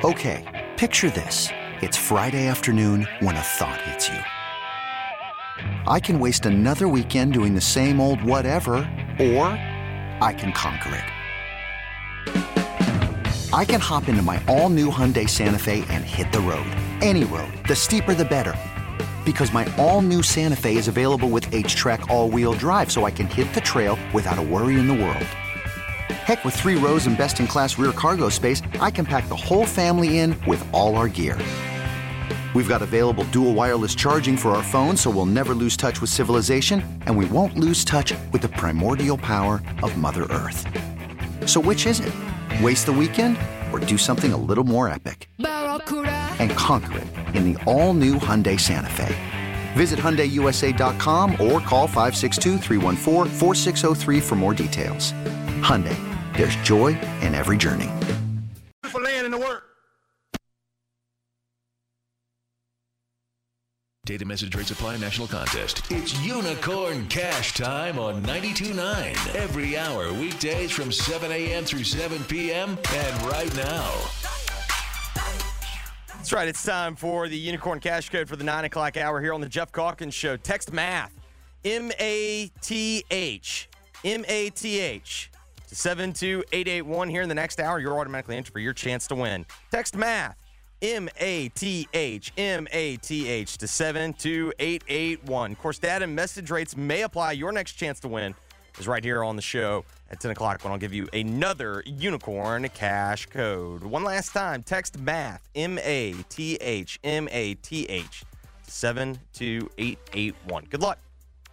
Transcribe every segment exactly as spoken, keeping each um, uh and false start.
Okay, picture this. It's Friday afternoon when a thought hits you. I can waste another weekend doing the same old whatever, or I can conquer it. I can hop into my all-new Hyundai Santa Fe and hit the road. Any road. The steeper, the better. Because my all-new Santa Fe is available with H-Track all-wheel drive, so I can hit the trail without a worry in the world. Heck, with three rows and best-in-class rear cargo space, I can pack the whole family in with all our gear. We've got available dual wireless charging for our phones, so we'll never lose touch with civilization, and we won't lose touch with the primordial power of Mother Earth. So which is it? Waste the weekend or do something a little more epic? And conquer it in the all-new Hyundai Santa Fe. Visit Hyundai U S A dot com or call five six two, three one four, four six zero three for more details. Hyundai, there's joy in every journey. For laying in the work. Data message rate supply national contest. It's Unicorn Cash time on ninety-two point nine. Every hour, weekdays from seven a.m. through seven p.m. And right now. That's right. It's time for the Unicorn Cash Code for the nine o'clock hour here on the Jeff Calkins Show. Text MATH, M A T H, M A T H, to seven two eight eight one here in the next hour. You're automatically entered for your chance to win. Text MATH, M A T H, M A T H, to seven two eight eight one. Of course, data and message rates may apply. Your next chance to win is right here on the show at ten o'clock when I'll give you another Unicorn Cash Code. One last time, text MATH, M A T H, M A T H, to seven two eight eight one. Good luck.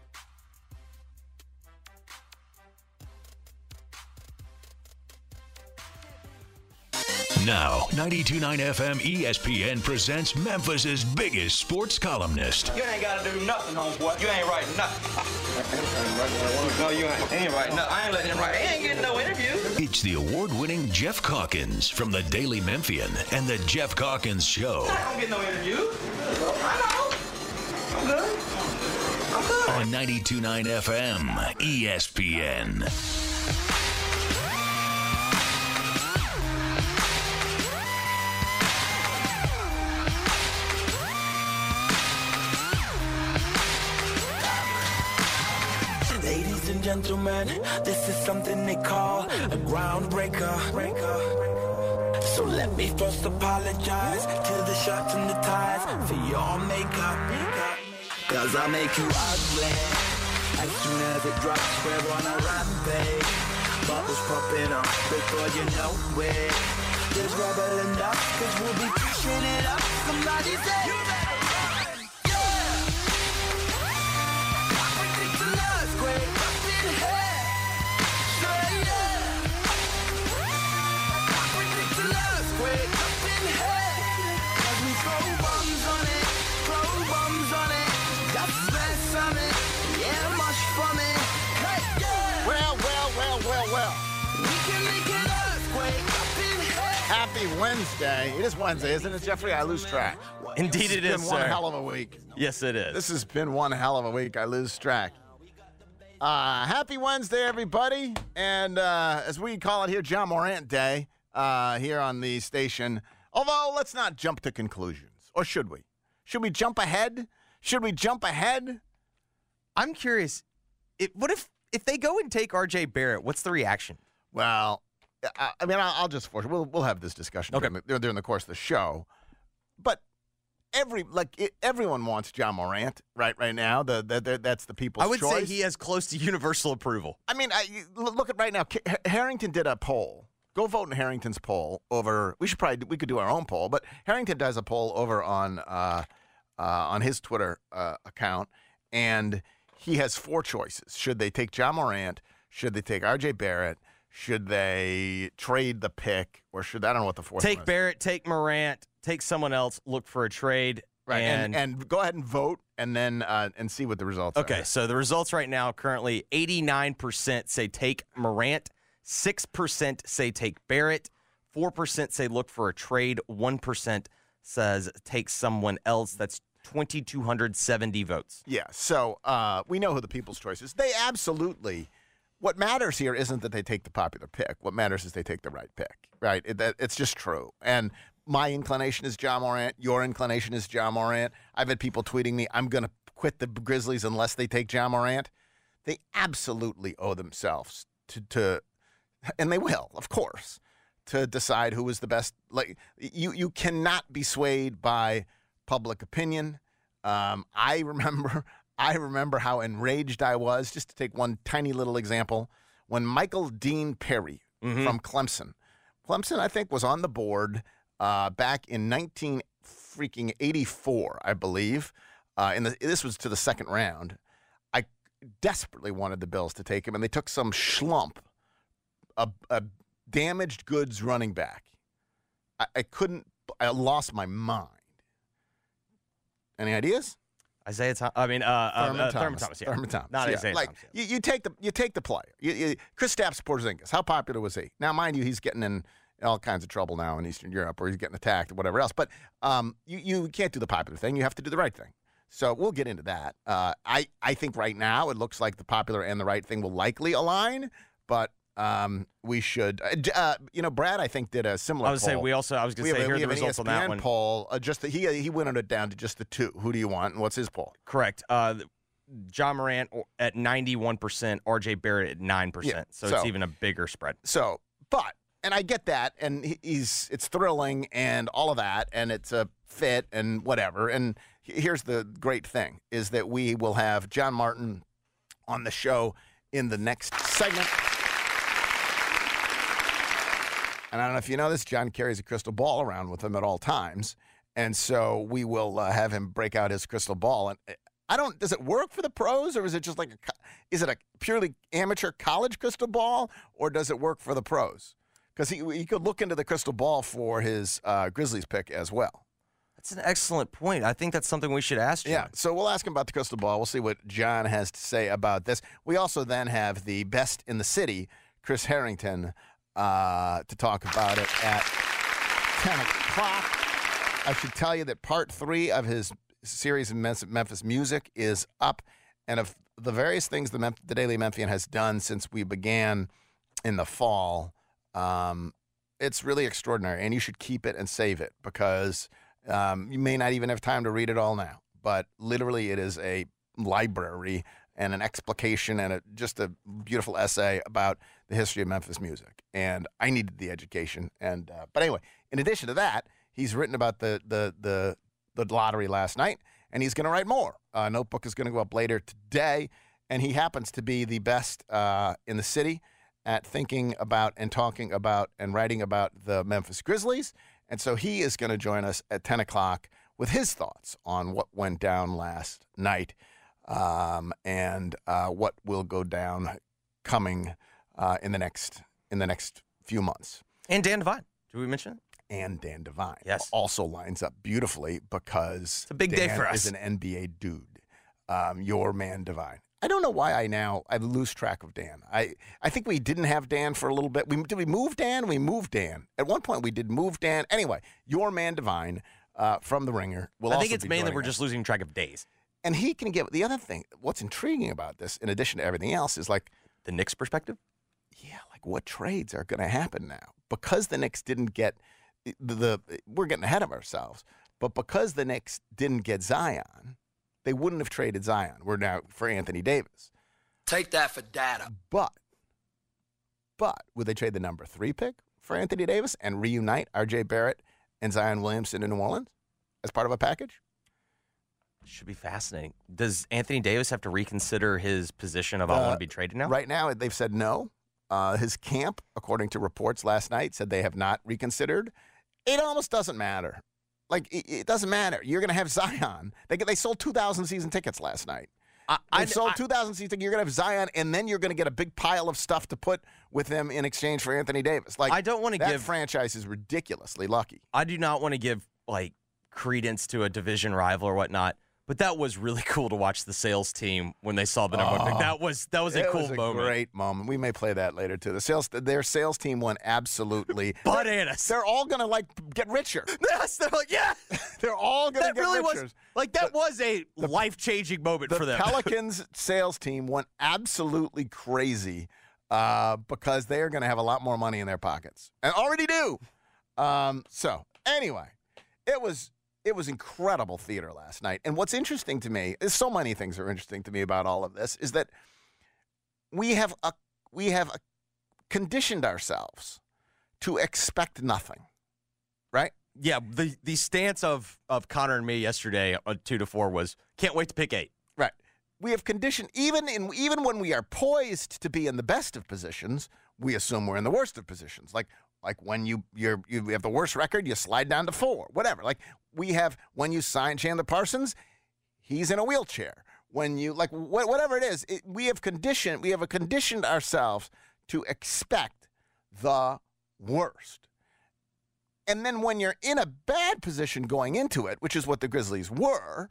Now, ninety-two point nine F M E S P N presents Memphis's biggest sports columnist. You ain't got to do nothing, homeboy. You ain't writing nothing. No, you ain't. ain't writing nothing. I ain't letting him write. He ain't getting no interview. It's the award-winning Jeff Calkins from the Daily Memphian and the Jeff Calkins Show. I don't get no interview. I know. I'm good. I'm good. On ninety-two point nine F M E S P N. Ladies and gentlemen, this is something they call a groundbreaker. So let me first apologize to the shirts and the ties for your makeup. Cause I make you ugly as soon as it drops. We're on a rampage. Bubbles popping up before you know it. There's rubber enough cause we'll be pushing it up. Somebody say you better run. Yeah. Ridiculous, great up in here. Say yeah. Ridiculous, great up in here. Cause we throw bombs on it, throw bombs on it. Got stress on it, yeah, much from it. Hey, yeah. Well, well, well, well, well. We can make an earthquake up in here. Happy Wednesday. It is Wednesday, isn't it, Jeffrey? I lose track. Indeed it It's is, been one sir. hell of a week. Yes, it is. This has been one hell of a week. I lose track. Uh, happy Wednesday, everybody. And uh, as we call it here, John Morant Day uh, here on the station. Although, let's not jump to conclusions. Or should we? Should we jump ahead? Should we jump ahead? I'm curious. It, what if if they go and take R J Barrett? What's the reaction? Well, I, I mean, I'll, I'll just force it. We'll, we'll have this discussion Okay. during, the, during the course of the show. But every like it, everyone wants John Morant right right now. The, the, the that's the people's I would choice. say he has close to universal approval. I mean, I, l- look at right now. K- Harrington did a poll. Go vote in Harrington's poll over. We should probably we could do our own poll, but Harrington does a poll over on uh, uh, on his Twitter uh, account, and he has four choices. Should they take John Morant? Should they take R J Barrett? Should they trade the pick, or should I don't know what the fourth Take one is. Barrett, take Morant, take someone else, look for a trade. Right, and, And, and go ahead and vote, and then uh, and see what the results are. okay, so the results right now currently eighty-nine percent say take Morant, six percent say take Barrett, four percent say look for a trade, one percent says take someone else. That's two thousand two hundred seventy votes. Yeah, so uh, we know who the people's choice is. They absolutely. What matters here isn't that they take the popular pick. What matters is they take the right pick, right? It, that, it's just true. And my inclination is Ja Morant. Your inclination is Ja Morant. I've had people tweeting me, I'm going to quit the Grizzlies unless they take Ja Morant. They absolutely owe themselves to, to, and they will, of course, to decide who is the best. Like you, you cannot be swayed by public opinion. Um, I remember, I remember how enraged I was. Just to take one tiny little example, when Michael Dean Perry mm-hmm. from Clemson, Clemson, I think, was on the board uh, back in nineteen freaking eighty-four, I believe. Uh, and this was to the second round. I desperately wanted the Bills to take him, and they took some schlump, a, a damaged goods running back. I, I couldn't. I lost my mind. Any ideas? Isaiah Thomas. I mean, uh, Thurman, uh, Thomas. Thurman Thomas. Yeah. Thurman Thomas. Not yeah. Isaiah like, Thomas. You, you take the you take the player. You, you, Kristaps Porzingis. How popular was he? Now, mind you, he's getting in all kinds of trouble now in Eastern Europe, or he's getting attacked or whatever else. But um, you you can't do the popular thing. You have to do the right thing. So we'll get into that. Uh, I I think right now it looks like the popular and the right thing will likely align, but. Um, we should, uh, you know, Brad, I think, did a similar I was poll. say we also, I was going to say, here are the results on that one. Poll, uh, just the, he he wintered it down to just the two. Who do you want, and what's his poll? Correct. Uh, Ja Morant at ninety-one percent, R J Barrett at nine percent. Yeah, so, so it's even a bigger spread. So, but, and I get that, and he, he's, it's thrilling and all of that, and it's a fit and whatever. And here's the great thing, is that we will have John Martin on the show in the next segment. And I don't know if you know this, John carries a crystal ball around with him at all times. And so we will uh, have him break out his crystal ball. And I don't, does it work for the pros, or is it just like, a, is it a purely amateur college crystal ball, or does it work for the pros? Because he, he could look into the crystal ball for his uh, Grizzlies pick as well. That's an excellent point. I think that's something we should ask John. Yeah, so we'll ask him about the crystal ball. We'll see what John has to say about this. We also then have the best in the city, Chris Harrington, Uh, to talk about it at ten o'clock. I should tell you that part three of his series of Memphis Music is up. And of the various things the, Mem- the Daily Memphian has done since we began in the fall, um, it's really extraordinary. And you should keep it and save it, because um, you may not even have time to read it all now. But literally it is a library and an explication and a, just a beautiful essay about the history of Memphis music. And I needed the education. And uh, but anyway, in addition to that, he's written about the the the, the lottery last night, and he's going to write more. Uh, Notebook is going to go up later today, and he happens to be the best uh, in the city at thinking about and talking about and writing about the Memphis Grizzlies. And so he is going to join us at ten o'clock with his thoughts on what went down last night. Um, and uh, what will go down coming uh, in the next in the next few months. And Dan Devine. Did we mention it? And Dan Devine. Yes. Also lines up beautifully, because it's a big Dan day for us. is an N B A dude. Um, your man Devine. I don't know why I now I lose track of Dan. I, I think we didn't have Dan for a little bit. We did we move Dan? We moved Dan. At one point we did move Dan. Anyway, your man Devine uh, from The Ringer will I also think it's be mainly joining we're us. just losing track of days. And he can give the other thing. What's intriguing about this, in addition to everything else, is like the Knicks' perspective. Yeah, like what trades are going to happen now? Because the Knicks didn't get the, the, we're getting ahead of ourselves. But because the Knicks didn't get Zion, they wouldn't have traded Zion. We're now for Anthony Davis. Take that for data. But, but would they trade the number three pick for Anthony Davis and reunite R J Barrett and Zion Williamson in New Orleans as part of a package? Should be fascinating. Does Anthony Davis have to reconsider his position of I uh, want to be traded now? Right now, they've said no. Uh, his camp, according to reports last night, said they have not reconsidered. It almost doesn't matter. Like, it, it doesn't matter. You're going to have Zion. They they sold two thousand season tickets last night. I, they I, sold I, two thousand season tickets. You're going to have Zion, and then you're going to get a big pile of stuff to put with him in exchange for Anthony Davis. Like, I don't want to that give franchise is ridiculously lucky. I do not want to give like credence to a division rival or whatnot. But that was really cool to watch the sales team when they saw the number oh, one pick. That was that was a it cool was a moment. Great moment. We may play that later too. The sales, their sales team went absolutely bananas. They're, they're all gonna like get richer. Yes, they're like yeah. They're all gonna that get really richer. Was, like that the, was a life changing moment the for them. The Pelicans sales team went absolutely crazy uh, because they are gonna have a lot more money in their pockets and already do. Um, so. Anyway, it was it was incredible theater last night. And what's interesting to me is so many things are interesting to me about all of this is that we have a we have a, conditioned ourselves to expect nothing, right? Yeah, the the stance of of Connor and me yesterday on two to four was can't wait to pick eight. Right. We have conditioned even in even when we are poised to be in the best of positions, we assume we're in the worst of positions. Like like when you you're you have the worst record, you slide down to four, whatever. Like we have when you sign Chandler Parsons, he's in a wheelchair. When you like wh- whatever it is, it, we have conditioned we have conditioned ourselves to expect the worst. And then when you're in a bad position going into it, which is what the Grizzlies were,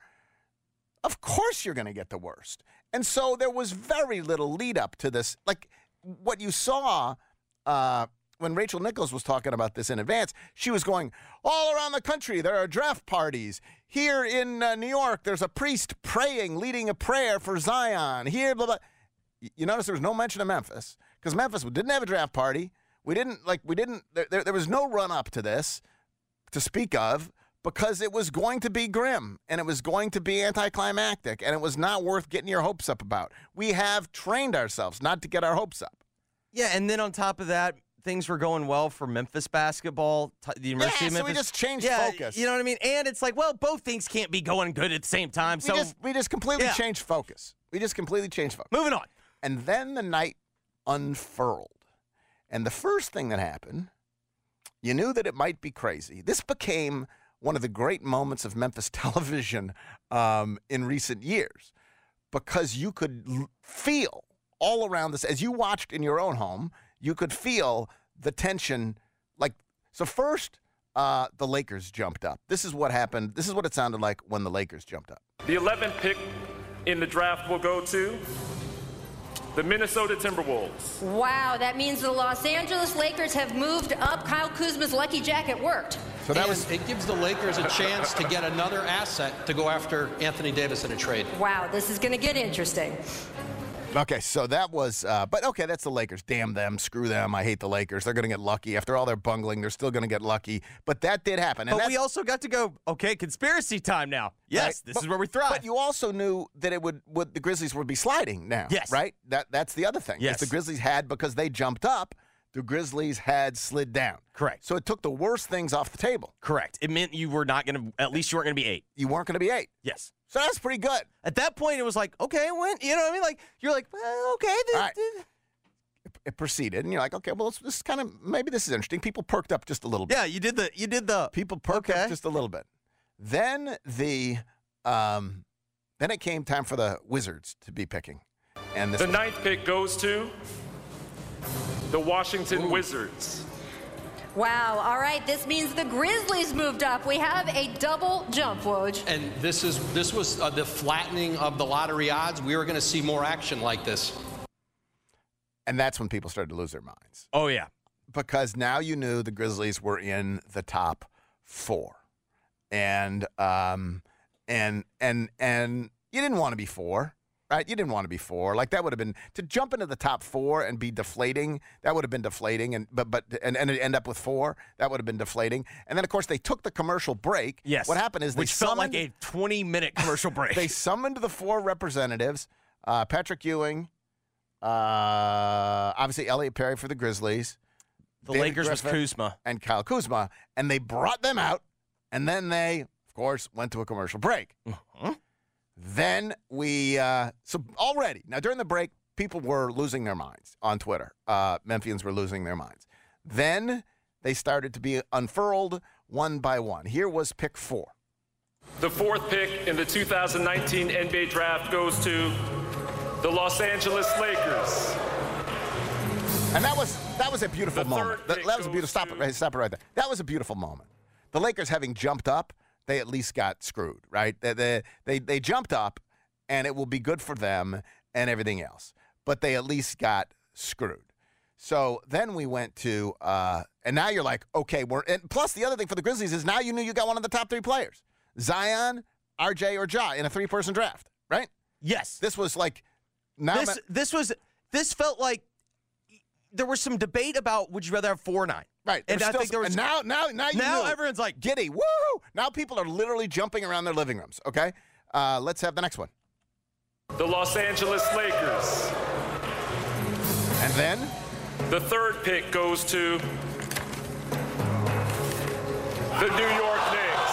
of course you're going to get the worst. And so there was very little lead up to this. Like what you saw uh, when Rachel Nichols was talking about this in advance, she was going, all around the country, there are draft parties. Here in uh, New York, there's a priest praying, leading a prayer for Zion. Here, blah, blah. You notice there was no mention of Memphis because Memphis didn't have a draft party. We didn't, like, we didn't, there, there, there was no run up to this to speak of because it was going to be grim and it was going to be anticlimactic and it was not worth getting your hopes up about. We have trained ourselves not to get our hopes up. Yeah, and then on top of that, things were going well for Memphis basketball, t- the University yeah, of Memphis. So we just changed yeah, focus. You know what I mean? And it's like, well, both things can't be going good at the same time. We So just, we just completely yeah. changed focus. We just completely changed focus. Moving on. And then the night unfurled. And the first thing that happened, you knew that it might be crazy. This became one of the great moments of Memphis television um, in recent years because you could l- feel all around this. As you watched in your own home, you could feel the tension. Like, so first, uh, the Lakers jumped up. This is what happened. This is what it sounded like when the Lakers jumped up. The eleventh pick in the draft will go to the Minnesota Timberwolves. Wow, that means the Los Angeles Lakers have moved up. Kyle Kuzma's lucky jacket worked. So that and was it gives the Lakers a chance to get another asset to go after Anthony Davis in a trade. Wow, this is going to get interesting. Okay, so that was, uh, but okay, that's the Lakers. Damn them, screw them. I hate the Lakers. They're going to get lucky. After all their bungling, they're still going to get lucky. But that did happen. And but we also got to go, okay, conspiracy time now. Yes, right? this but, is where we thrive. But you also knew that it would, would the Grizzlies would be sliding now. Yes. Right? That That's the other thing. Yes. If the Grizzlies had, because they jumped up, the Grizzlies had slid down. Correct. So it took the worst things off the table. Correct. It meant you were not going to, at least you weren't going to be eight. You weren't going to be eight. Yes. So that's pretty good. At that point, it was like, okay, when, you know what I mean? Like, you're like, well, okay. This, All right. this. It, it proceeded, and you're like, okay, well, this is kind of, maybe this is interesting. People perked up just a little bit. Yeah, you did the, you did the. People perked okay. up just a little bit. Then the, um, then it came time for the Wizards to be picking. And this The was, ninth pick goes to the Washington Ooh. Wizards. Wow, all right, this means the Grizzlies moved up. We have a double jump, Woj. And this is this was uh, the flattening of the lottery odds. We were going to see more action like this. and that's when people started to lose their minds. Oh, yeah. Because now you knew the Grizzlies were in the top four. And um and and and you didn't want to be four. Right? You didn't want to be four. Like that would have been to jump into the top four and be deflating. That would have been deflating, and but but and, and end up with four. That would have been deflating. And then of course they took the commercial break. Yes. What happened is they which felt summoned, like a twenty-minute commercial break. They summoned the four representatives: uh, Patrick Ewing, uh, obviously Elliot Perry for the Grizzlies, the David Lakers Griffin, was Kuzma and Kyle Kuzma, and they brought them out, and then they, of course, went to a commercial break. Uh-huh. Then we, uh, so already, now during the break, people were losing their minds on Twitter. Uh, Memphians were losing their minds. Then they started to be unfurled one by one. Here was pick four. The fourth pick in the two thousand nineteen N B A draft goes to the Los Angeles Lakers. And that was that was a beautiful The moment. third That, pick that was a beautiful, stop goes it, right, stop it right there. That was a beautiful moment. The Lakers having jumped up, they at least got screwed, right? They, they, they, they jumped up, and it will be good for them and everything else. But they at least got screwed. So then we went to, uh, and now you're like, okay, we're, and plus the other thing for the Grizzlies is now you knew you got one of the top three players, Zion, R J, or Ja in a three-person draft, right? Yes. This was like, now This, this was, this felt like there was some debate about would you rather have four or nine? Right. And There's I still think there was and now now now you now knew. everyone's like, giddy. Woo! Now people are literally jumping around their living rooms. Okay. Uh, let's have the next one. the Los Angeles Lakers. And then The third pick goes to the New York Knicks.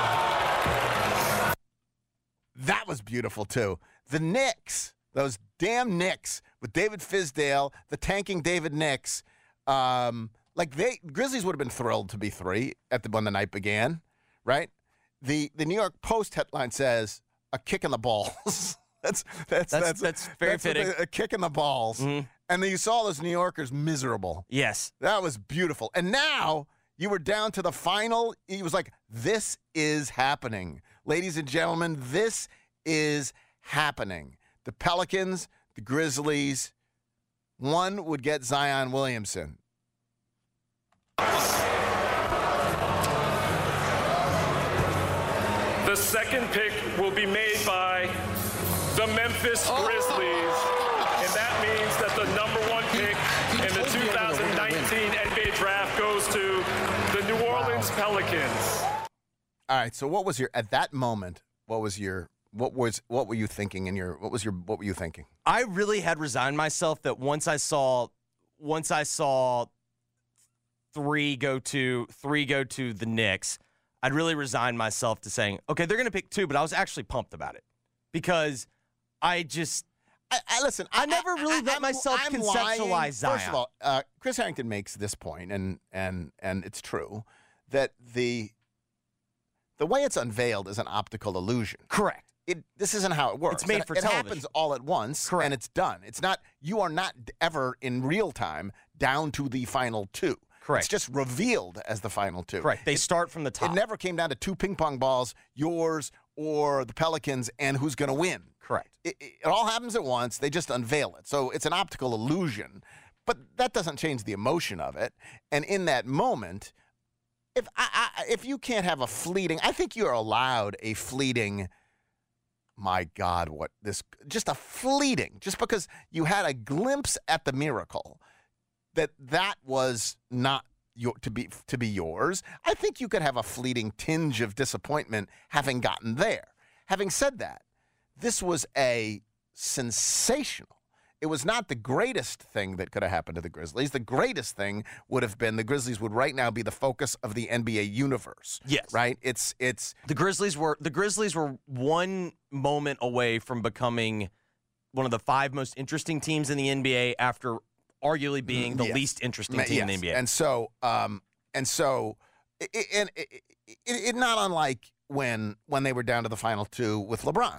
that was beautiful too. The Knicks, those damn Knicks with David Fizdale, the tanking David Knicks. Um, like they Grizzlies would have been thrilled to be three at the when the night began, right? The the New York Post headline says a kick in the balls. that's, that's That's- that's that's very that's fitting. A, a kick in the balls. Mhm. And then you saw those New Yorkers miserable. yes. That was beautiful. And now you were down to the final. He was like, this is happening. Ladies and gentlemen, this is happening. The Pelicans, the Grizzlies, one would get Zion Williamson. The second pick will be made by the Memphis Grizzlies, and that means that the number one pick in the two thousand nineteen N B A draft goes to the New Orleans Pelicans. All right. So what was your at that moment? What was your what was what were you thinking in your what was your what were you thinking? I really had resigned myself that once I saw once I saw three go to three go to the Knicks, I'd really resigned myself to saying, okay, they're going to pick two, but I was actually pumped about it because I just I, I listen. I never really let I'm- myself I'm conceptualize lying. Zion. First of all, uh, Chris Harrington makes this point, and and and it's true that the the way it's unveiled is an optical illusion. correct. It this isn't how it works. It's made it, for it television. happens all at once, Correct. and it's done. It's not you are not ever in real time down to the final two. Correct. It's just revealed as the final two. Correct. They start from the top. It never came down to two ping pong balls, yours or the Pelicans, and who's going to win. Correct. It, it, it all happens at once. They just unveil it. So it's an optical illusion, but that doesn't change the emotion of it. And in that moment, if I, I, if you can't have a fleeting, I think you're allowed a fleeting. My God, what this? Just a fleeting, just because you had a glimpse at the miracle that that was not your, to be to be yours. I think you could have a fleeting tinge of disappointment having gotten there. Having said that, this was a sensational. It was not the greatest thing that could have happened to the Grizzlies. The greatest thing would have been the Grizzlies would right now be the focus of the N B A universe. Yes. Right? It's it's The Grizzlies were the Grizzlies were one moment away from becoming one of the five most interesting teams in the N B A after arguably being the Yes. least interesting Ma- team in the yes. N B A. And so, um, and so, it, it, and it, it, it not unlike when when they were down to the final two with LeBron.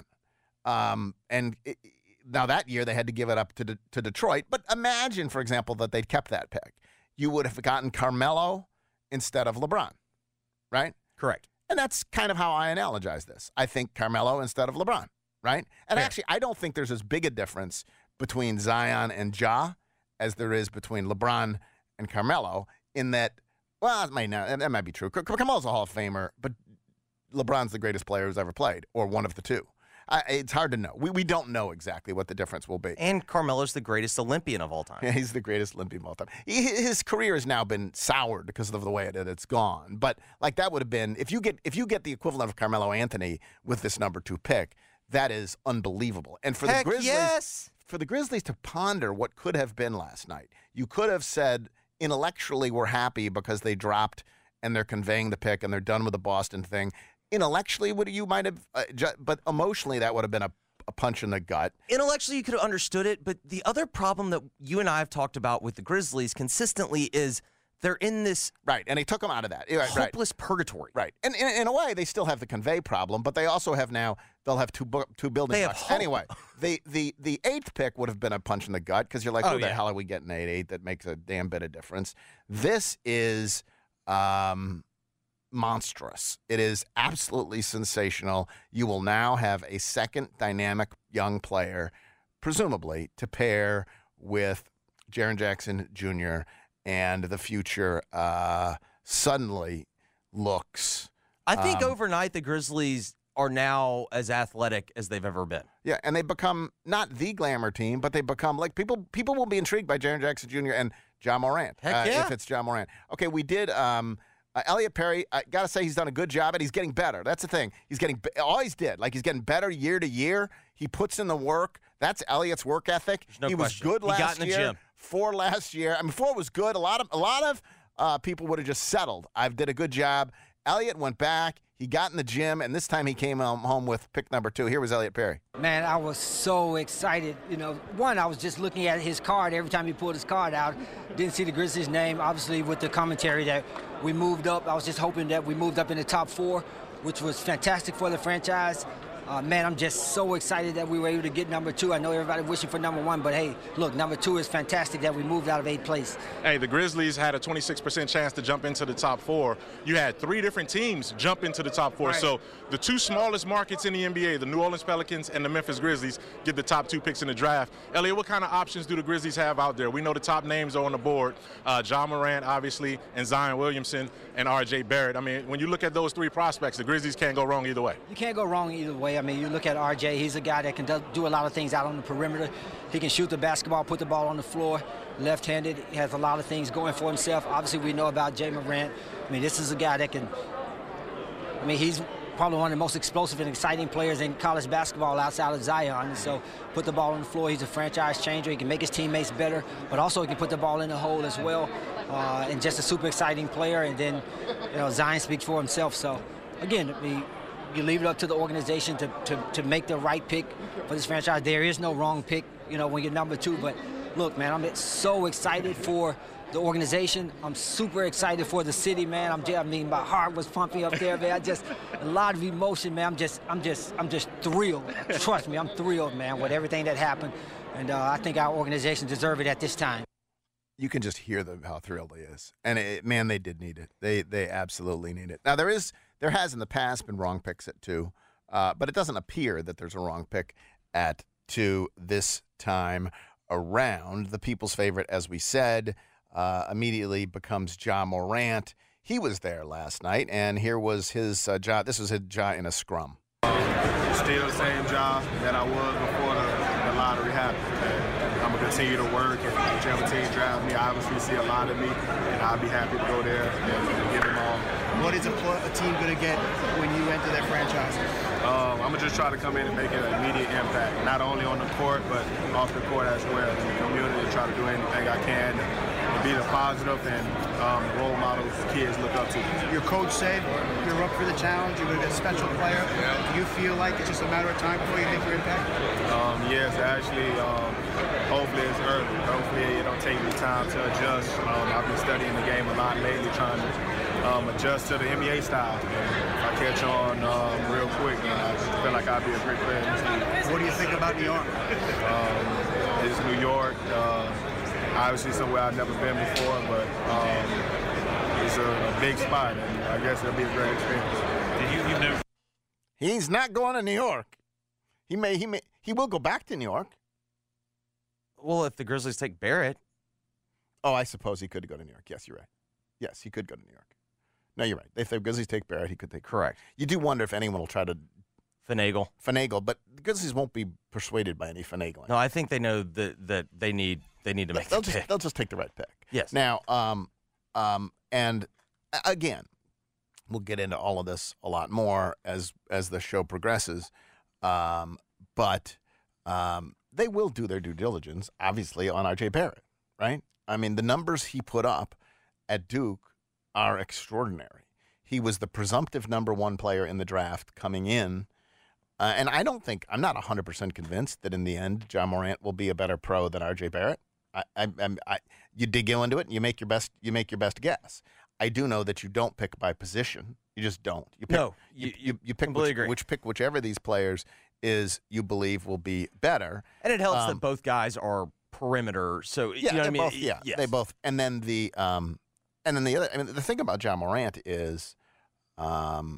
Um, and it, now that year they had to give it up to De- to Detroit. But imagine, for example, that they'd kept that pick. You would have gotten Carmelo instead of LeBron, right? Correct. And that's kind of how I analogize this. I think Carmelo instead of LeBron, right? And Fair. actually, I don't think there's as big a difference between Zion and Ja as there is between LeBron and Carmelo in that, well, it might not, that might be true. Car- Carmelo's a Hall of Famer, but LeBron's the greatest player who's ever played, or one of the two. I, it's hard to know. We we don't know exactly what the difference will be. And Carmelo's the greatest Olympian of all time. Yeah, he's the greatest Olympian of all time. He, his career has now been soured because of the way it, it's gone. But like that would have been if you get if you get the equivalent of Carmelo Anthony with this number two pick, that is unbelievable. And for Heck the Grizzlies, yes. for the Grizzlies to ponder what could have been last night, you could have said intellectually we're happy because they dropped and they're conveying the pick and they're done with the Boston thing. Intellectually, would you might have, uh, ju- but emotionally, that would have been a, a punch in the gut. Intellectually, you could have understood it, but the other problem that you and I have talked about with the Grizzlies consistently is they're in this Right, and they took them out of that. Right, right. hopeless purgatory. Right, and in, in a way, they still have the convey problem, but they also have now they'll have two bu- two building They have blocks. hope. Anyway, the the the eighth pick would have been a punch in the gut because you're like, Oh, who the yeah. hell are we getting at eight? That makes a damn bit of difference. This is um, monstrous. It is absolutely sensational. You will now have a second dynamic young player, presumably to pair with Jaren Jackson Junior And the future uh, suddenly looks. I think Um, overnight the Grizzlies are now as athletic as they've ever been. Yeah, and they become not the glamour team, but they become like people. People will be intrigued by Jaren Jackson Junior and Ja Morant. Heck uh, yeah. If it's Ja Morant. Okay, we did um, uh, Elliot Perry. I got to say he's done a good job, and he's getting better. That's the thing. He's getting – always did. Like, he's getting better year to year. He puts in the work. That's Elliot's work ethic. No he question. was good last he got in the year. Gym. For last year. I mean, before it was good. A lot of, a lot of uh, people would have just settled. I did a good job. Elliot went back. He got in the gym, and this time he came um, home with pick number two. Here was Elliot Perry. Man, I was so excited. You know, one, I was just looking at his card every time he pulled his card out. Didn't see the Grizzlies' name. Obviously, with the commentary that we moved up, I was just hoping that we moved up in the top four, which was fantastic for the franchise. Uh, man, I'm just so excited that we were able to get number two. I know everybody wishing for number one, but hey, look, number two is fantastic that we moved out of eighth place. Hey, the Grizzlies had a twenty-six percent chance to jump into the top four. You had three different teams jump into the top four. Right. So the two smallest markets in the N B A, the New Orleans Pelicans and the Memphis Grizzlies, get the top two picks in the draft. Elliot, what kind of options do the Grizzlies have out there? We know the top names are on the board. Uh, Ja Morant, obviously, and Zion Williamson and R J Barrett. I mean, when you look at those three prospects, the Grizzlies can't go wrong either way. You can't go wrong either way. I mean, you look at R J, he's a guy that can do, do a lot of things out on the perimeter. He can shoot the basketball, put the ball on the floor, left-handed. He has a lot of things going for himself. Obviously, we know about Ja Morant. I mean, this is a guy that can, I mean, he's probably one of the most explosive and exciting players in college basketball outside of Zion. And so put the ball on the floor. He's a franchise changer. He can make his teammates better, but also he can put the ball in the hole as well. Uh, and just a super exciting player. And then, you know, Zion speaks for himself. So, again, I mean, you leave it up to the organization to, to, to make the right pick for this franchise. There is no wrong pick, you know, when you're number two. But, look, man, I'm so excited for the organization. I'm super excited for the city, man. I'm just, I mean, my heart was pumping up there, man. I just, a lot of emotion, man. I'm just, I'm just, I'm just thrilled. Trust me, I'm thrilled, man, with everything that happened. And uh, I think our organization deserves it at this time. You can just hear them how thrilled he is, and it, man, they did need it. They they absolutely need it. Now there is there has in the past been wrong picks at two, uh, but it doesn't appear that there's a wrong pick at two this time around. The people's favorite, as we said, uh, immediately becomes Ja Morant. He was there last night, and here was his uh, Ja. This was his Ja in a scrum. Still the same Ja that I was before the, the lottery happened. I'm going to continue to work, and whichever team draft me, I obviously see a lot of me, and I'll be happy to go there and, and give them all. What is a, a team going to get when you enter their franchise? Um, I'm going to just try to come in and make an immediate impact, not only on the court, but off the court as well. In the community, try to do anything I can to be the positive and um, role models kids look up to. Your coach said you're up for the challenge, you're going to be a special player. Do you feel like it's just a matter of time before you make your impact? Um, yes, actually, um, hopefully it's early. Hopefully it don't take me time to adjust. Um, I've been studying the game a lot lately, trying to um, adjust to the N B A style. And if I catch on um, real quick, I feel like I'll be a great player in this league. What do you think about New York? Um, it's New York. Uh, obviously somewhere I've never been before, but um, it's a, a big spot, and I guess it'll be a great experience. Did you, you never... He's not going to New York. He may, he may, he will go back to New York. Well, if the Grizzlies take Barrett. Oh, I suppose he could go to New York. Yes, you're right. Yes, he could go to New York. No, you're right. If the Grizzlies take Barrett, he could take. Correct. You do wonder if anyone will try to finagle. Finagle, but the Grizzlies won't be persuaded by any finagling. No, I think they know that that they need they need to make. They'll the just pick. they'll just take the right pick. Yes. Now, um, um, and again, we'll get into all of this a lot more as as the show progresses. Um, but um, they will do their due diligence, obviously, on R J Barrett, right? I mean, the numbers he put up at Duke are extraordinary. He was the presumptive number one player in the draft coming in. Uh, and I don't think, I'm not one hundred percent convinced that in the end, Ja Morant will be a better pro than R J Barrett. I, I, I, I, you dig into it and you make your best, you make your best guess. I do know that you don't pick by position. You just don't. You pick, no, you, you, you, you pick completely which, agree. which pick whichever of these players is you believe will be better. And it helps um, that both guys are perimeter. So yeah, you know what I mean? both, yeah, yes. they both. And then the um, and then the other. I mean, the thing about Ja Morant is, um,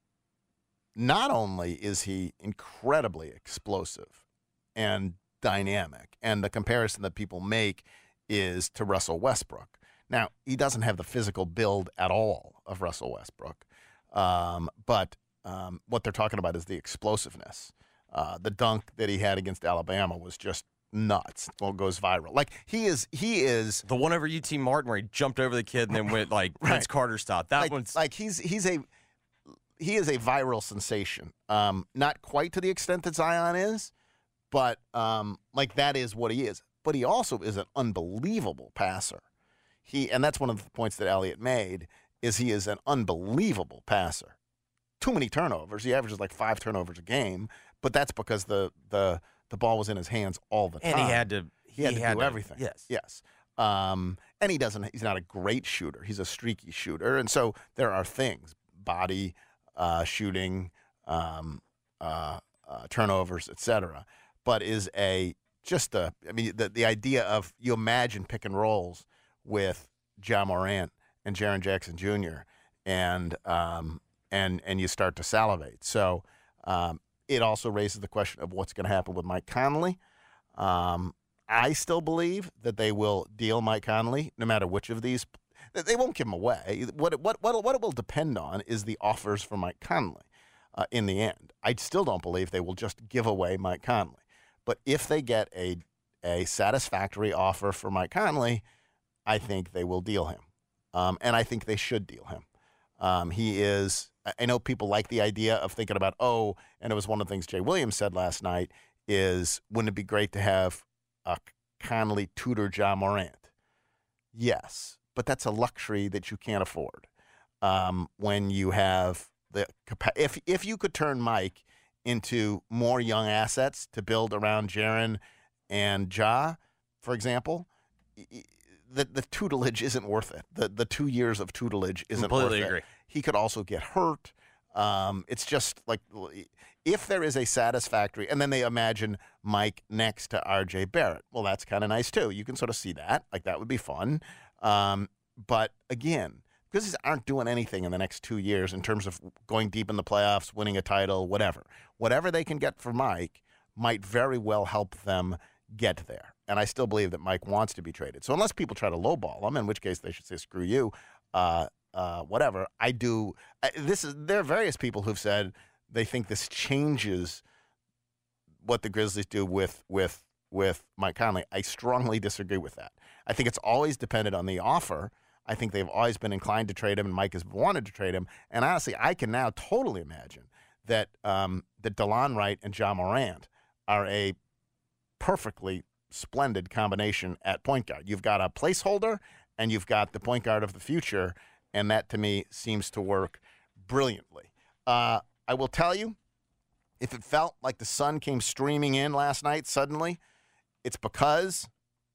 not only is he incredibly explosive and dynamic, and the comparison that people make is to Russell Westbrook. Now, he doesn't have the physical build at all of Russell Westbrook, um, but um, what they're talking about is the explosiveness. Uh, the dunk that he had against Alabama was just nuts. Well, goes viral. Like he is, he is the one over U T Martin where he jumped over the kid and then went like right. Vince Carter style. That like, one's like he's he's a he is a viral sensation. Um, not quite to the extent that Zion is, but um, like that is what he is. But he also is an unbelievable passer. He and that's one of the points that Elliott made is he is an unbelievable passer. Too many turnovers. He averages like five turnovers a game, but that's because the the the ball was in his hands all the time. And he had to he, he had to had do to, everything. Yes. Yes. Um, and he doesn't he's not a great shooter. He's a streaky shooter. And so there are things, body, uh, shooting, um, uh, uh, turnovers, et cetera. But is a just a I mean the the idea of you imagine pick and rolls with Ja Morant and Jaren Jackson Junior and um, and and you start to salivate. So um, it also raises the question of what's going to happen with Mike Conley. Um, I still believe that they will deal Mike Conley no matter which of these. They won't give him away. What what what what it will depend on is the offers for Mike Conley uh, in the end. I still don't believe they will just give away Mike Conley. But if they get a a satisfactory offer for Mike Conley, I think they will deal him. Um, and I think they should deal him. Um, he is, I know people like the idea of thinking about, oh, and it was one of the things Jay Williams said last night, is wouldn't it be great to have a Conley tutor Ja Morant? Yes, but that's a luxury that you can't afford. Um, when you have the capacity, if, if you could turn Mike into more young assets to build around Jaren and Ja, for example, the the tutelage isn't worth it. The the two years of tutelage isn't Completely worth agree. it. He could also get hurt. Um, it's just like if there is a satisfactory, and then they imagine Mike next to R J Barrett. Well, that's kind of nice too. You can sort of see that. Like that would be fun. Um, but again, because these aren't doing anything in the next two years in terms of going deep in the playoffs, winning a title, whatever. Whatever they can get for Mike might very well help them get there. And I still believe that Mike wants to be traded. So unless people try to lowball him, in which case they should say, screw you, uh, uh, whatever, I do. I, this is There are various people who've said they think this changes what the Grizzlies do with with with Mike Conley. I strongly disagree with that. I think it's always dependent on the offer. I think they've always been inclined to trade him, and Mike has wanted to trade him. And honestly, I can now totally imagine that um, that DeLon Wright and Ja Morant are a perfectly splendid combination at point guard. You've got a placeholder, and you've got the point guard of the future, and that to me seems to work brilliantly. Uh, I will tell you, if it felt like the sun came streaming in last night suddenly, it's because,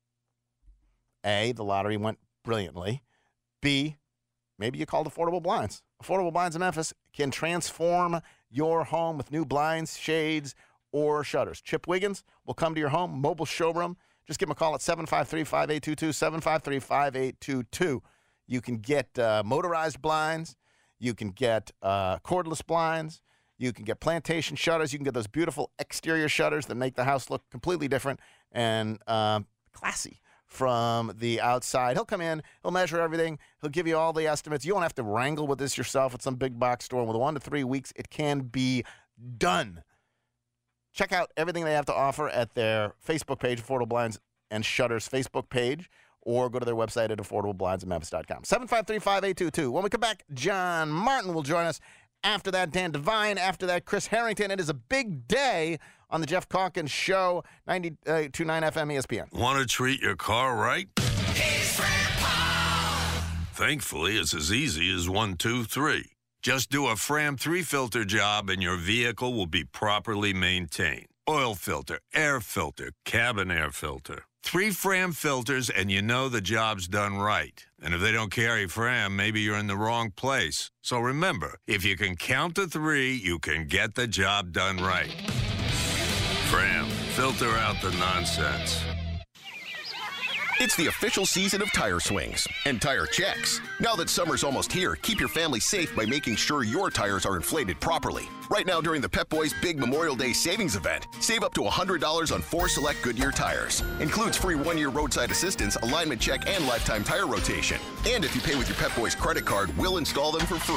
A, the lottery went brilliantly. B, maybe you called Affordable Blinds. Affordable Blinds in Memphis can transform your home with new blinds, shades, or shutters. Chip Wiggins will come to your home, mobile showroom. Just give him a call at seven five three, five eight two two, seven five three, five eight two two. You can get uh, motorized blinds. You can get uh, cordless blinds. You can get plantation shutters. You can get those beautiful exterior shutters that make the house look completely different and uh, classy from the outside. He'll come in. He'll measure everything. He'll give you all the estimates. You don't have to wrangle with this yourself at some big box store. And with one to three weeks, it can be done. Check out everything they have to offer at their Facebook page, Affordable Blinds and Shutters Facebook page, or go to their website at affordable blinds in memphis dot com. seven five three, five eight two two. When we come back, John Martin will join us. After that, Dan Devine. After that, Chris Harrington. It is a big day on the Jeff Calkins Show, ninety-two point nine F M E S P N. Want to treat your car right? He's Grandpa! Thankfully, it's as easy as one, two, three. Just do a Fram three filter job and your vehicle will be properly maintained. Oil filter, air filter, cabin air filter. Three Fram filters and you know the job's done right. And if they don't carry Fram, maybe you're in the wrong place. So remember, if you can count to three, you can get the job done right. Fram, filter out the nonsense. It's the official season of Tire Swings and Tire Checks. Now that summer's almost here, keep your family safe by making sure your tires are inflated properly. Right now during the Pep Boys Big Memorial Day Savings Event, save up to one hundred dollars on four select Goodyear tires. Includes free one-year roadside assistance, alignment check, and lifetime tire rotation. And if you pay with your Pep Boys credit card, we'll install them for free.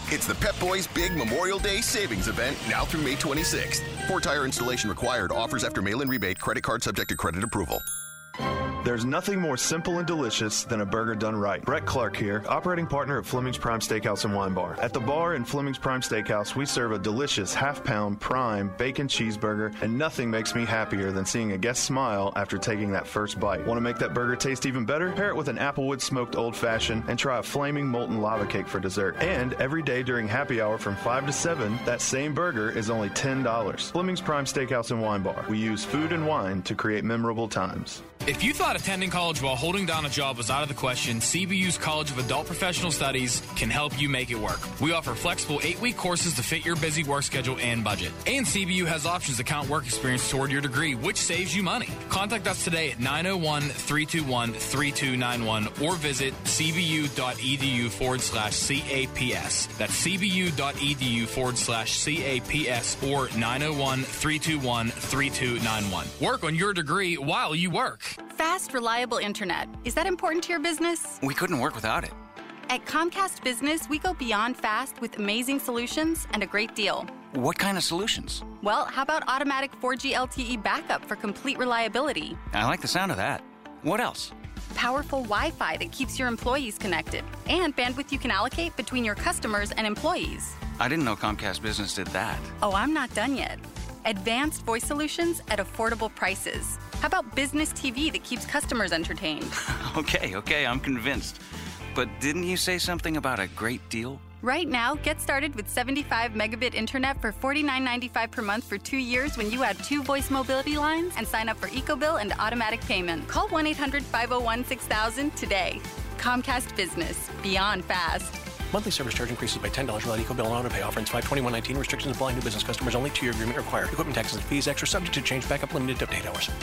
It's the Pep Boys Big Memorial Day Savings Event now through May twenty-sixth. Four tire installation required. Offers after mail-in rebate. Credit card subject to credit approval. There's nothing more simple and delicious than a burger done right. Brett Clark here, operating partner at Fleming's Prime Steakhouse and Wine Bar. At the bar in Fleming's Prime Steakhouse, we serve a delicious half-pound prime bacon cheeseburger, and nothing makes me happier than seeing a guest smile after taking that first bite. Want to make that burger taste even better? Pair it with an Applewood smoked old-fashioned and try a flaming molten lava cake for dessert. And every day during happy hour from five to seven, that same burger is only ten dollars. Fleming's Prime Steakhouse and Wine Bar. We use food and wine to create memorable times. If you thought attending college while holding down a job was out of the question, C B U's College of Adult Professional Studies can help you make it work. We offer flexible eight-week courses to fit your busy work schedule and budget. And C B U has options to count work experience toward your degree, which saves you money. Contact us today at nine oh one, three two one, three two nine one or visit cbu.edu forward slash CAPS. That's cbu.edu forward slash CAPS or nine oh one, three two one, three two nine one. Work on your degree while you work. Fast, reliable internet. Is that important to your business? We couldn't work without it. At Comcast Business, we go beyond fast with amazing solutions and a great deal. What kind of solutions? Well, how about automatic four G L T E backup for complete reliability? I like the sound of that. What else? Powerful Wi-Fi that keeps your employees connected, and bandwidth you can allocate between your customers and employees. I didn't know Comcast Business did that. Oh, I'm not done yet. Advanced voice solutions at affordable prices. How about business T V that keeps customers entertained? Okay, okay, I'm convinced. But didn't you say something about a great deal? Right now, get started with seventy-five megabit internet for forty-nine ninety-five per month for two years when you add two voice mobility lines and sign up for EcoBill and automatic payment. Call one eight hundred, five oh one, six thousand today. Comcast Business. Beyond fast. Monthly service charge increases by ten dollars without EcoBill and auto pay. Offer ends five twenty-one nineteen. Restrictions apply. New business customers only. Two-year agreement required. Equipment taxes and fees extra. Subject to change. Backup limited to update hours.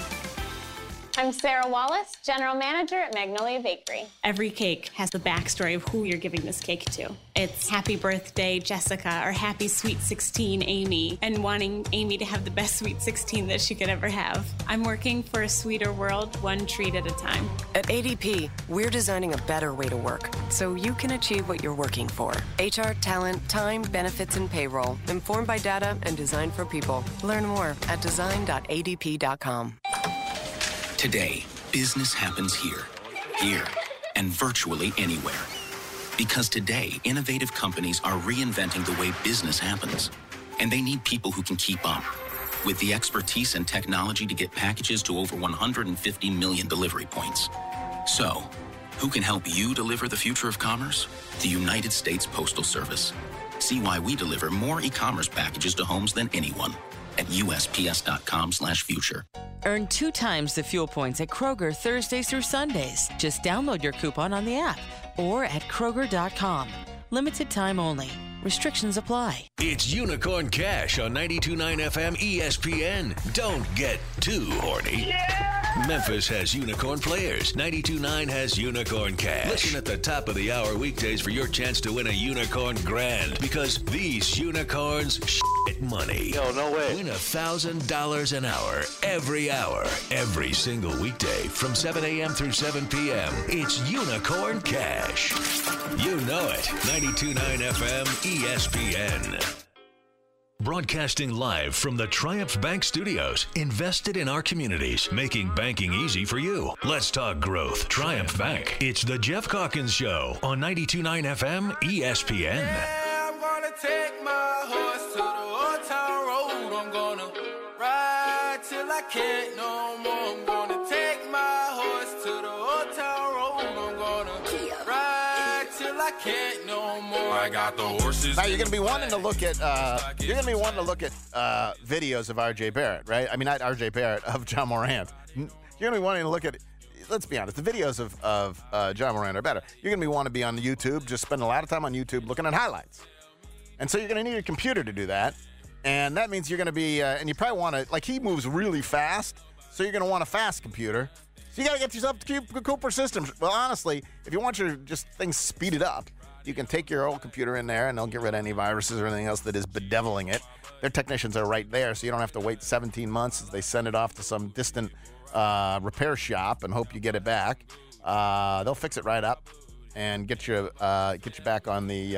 I'm Sarah Wallace, General Manager at Magnolia Bakery. Every cake has the backstory of who you're giving this cake to. It's happy birthday, Jessica, or happy sweet sixteen, Amy, and wanting Amy to have the best sweet sixteen that she could ever have. I'm working for a sweeter world, one treat at a time. At A D P, we're designing a better way to work so you can achieve what you're working for. H R, talent, time, benefits, and payroll, informed by data and designed for people. Learn more at design dot A D P dot com. Today, business happens here, here, and virtually anywhere. Because today, innovative companies are reinventing the way business happens. And they need people who can keep up. With the expertise and technology to get packages to over one hundred fifty million delivery points. So, who can help you deliver the future of commerce? The United States Postal Service. See why we deliver more e-commerce packages to homes than anyone at U S P S dot com slash future. Earn two times the fuel points at Kroger Thursdays through Sundays. Just download your coupon on the app or at Kroger dot com. Limited time only. Restrictions apply. It's Unicorn Cash on ninety-two point nine F M E S P N. Don't get too horny. Yeah! Memphis has Unicorn Players. ninety-two point nine has Unicorn Cash. Listen at the top of the hour weekdays for your chance to win a Unicorn Grand. Because these unicorns shit money. Yo, no way. Win one thousand dollars an hour, every hour, every single weekday from seven a.m. through seven p.m. It's Unicorn Cash. You know it. ninety-two point nine F M E S P N. Broadcasting live from the Triumph Bank Studios, invested in our communities, making banking easy for you. Let's talk growth. Triumph Bank. It's the Jeff Calkins Show on ninety-two point nine F M E S P N. Yeah, I'm gonna take my horse to the old town road. I'm gonna ride till I can't no more. I'm gonna take my horse to the old town road. I'm gonna ride till I can't no more. I got the horses. Now you're going to be wanting to look at uh, you're going to be wanting to look at uh, videos of R J Barrett, right? I mean, not R J Barrett, of John Morant. You're going to be wanting to look at. Let's be honest, the videos of of uh, John Morant are better. You're going to be want to be on YouTube, just spend a lot of time on YouTube looking at highlights, and so you're going to need a computer to do that, and that means you're going to be uh, and you probably want to like he moves really fast, so you're going to want a fast computer. So you got to get yourself to Cooper Systems. Well, honestly, if you want your just things speeded up, you can take your old computer in there and they'll get rid of any viruses or anything else that is bedeviling it. Their technicians are right there, so you don't have to wait seventeen months as they send it off to some distant uh, repair shop and hope you get it back. Uh, they'll fix it right up and get you uh, get you back on the uh,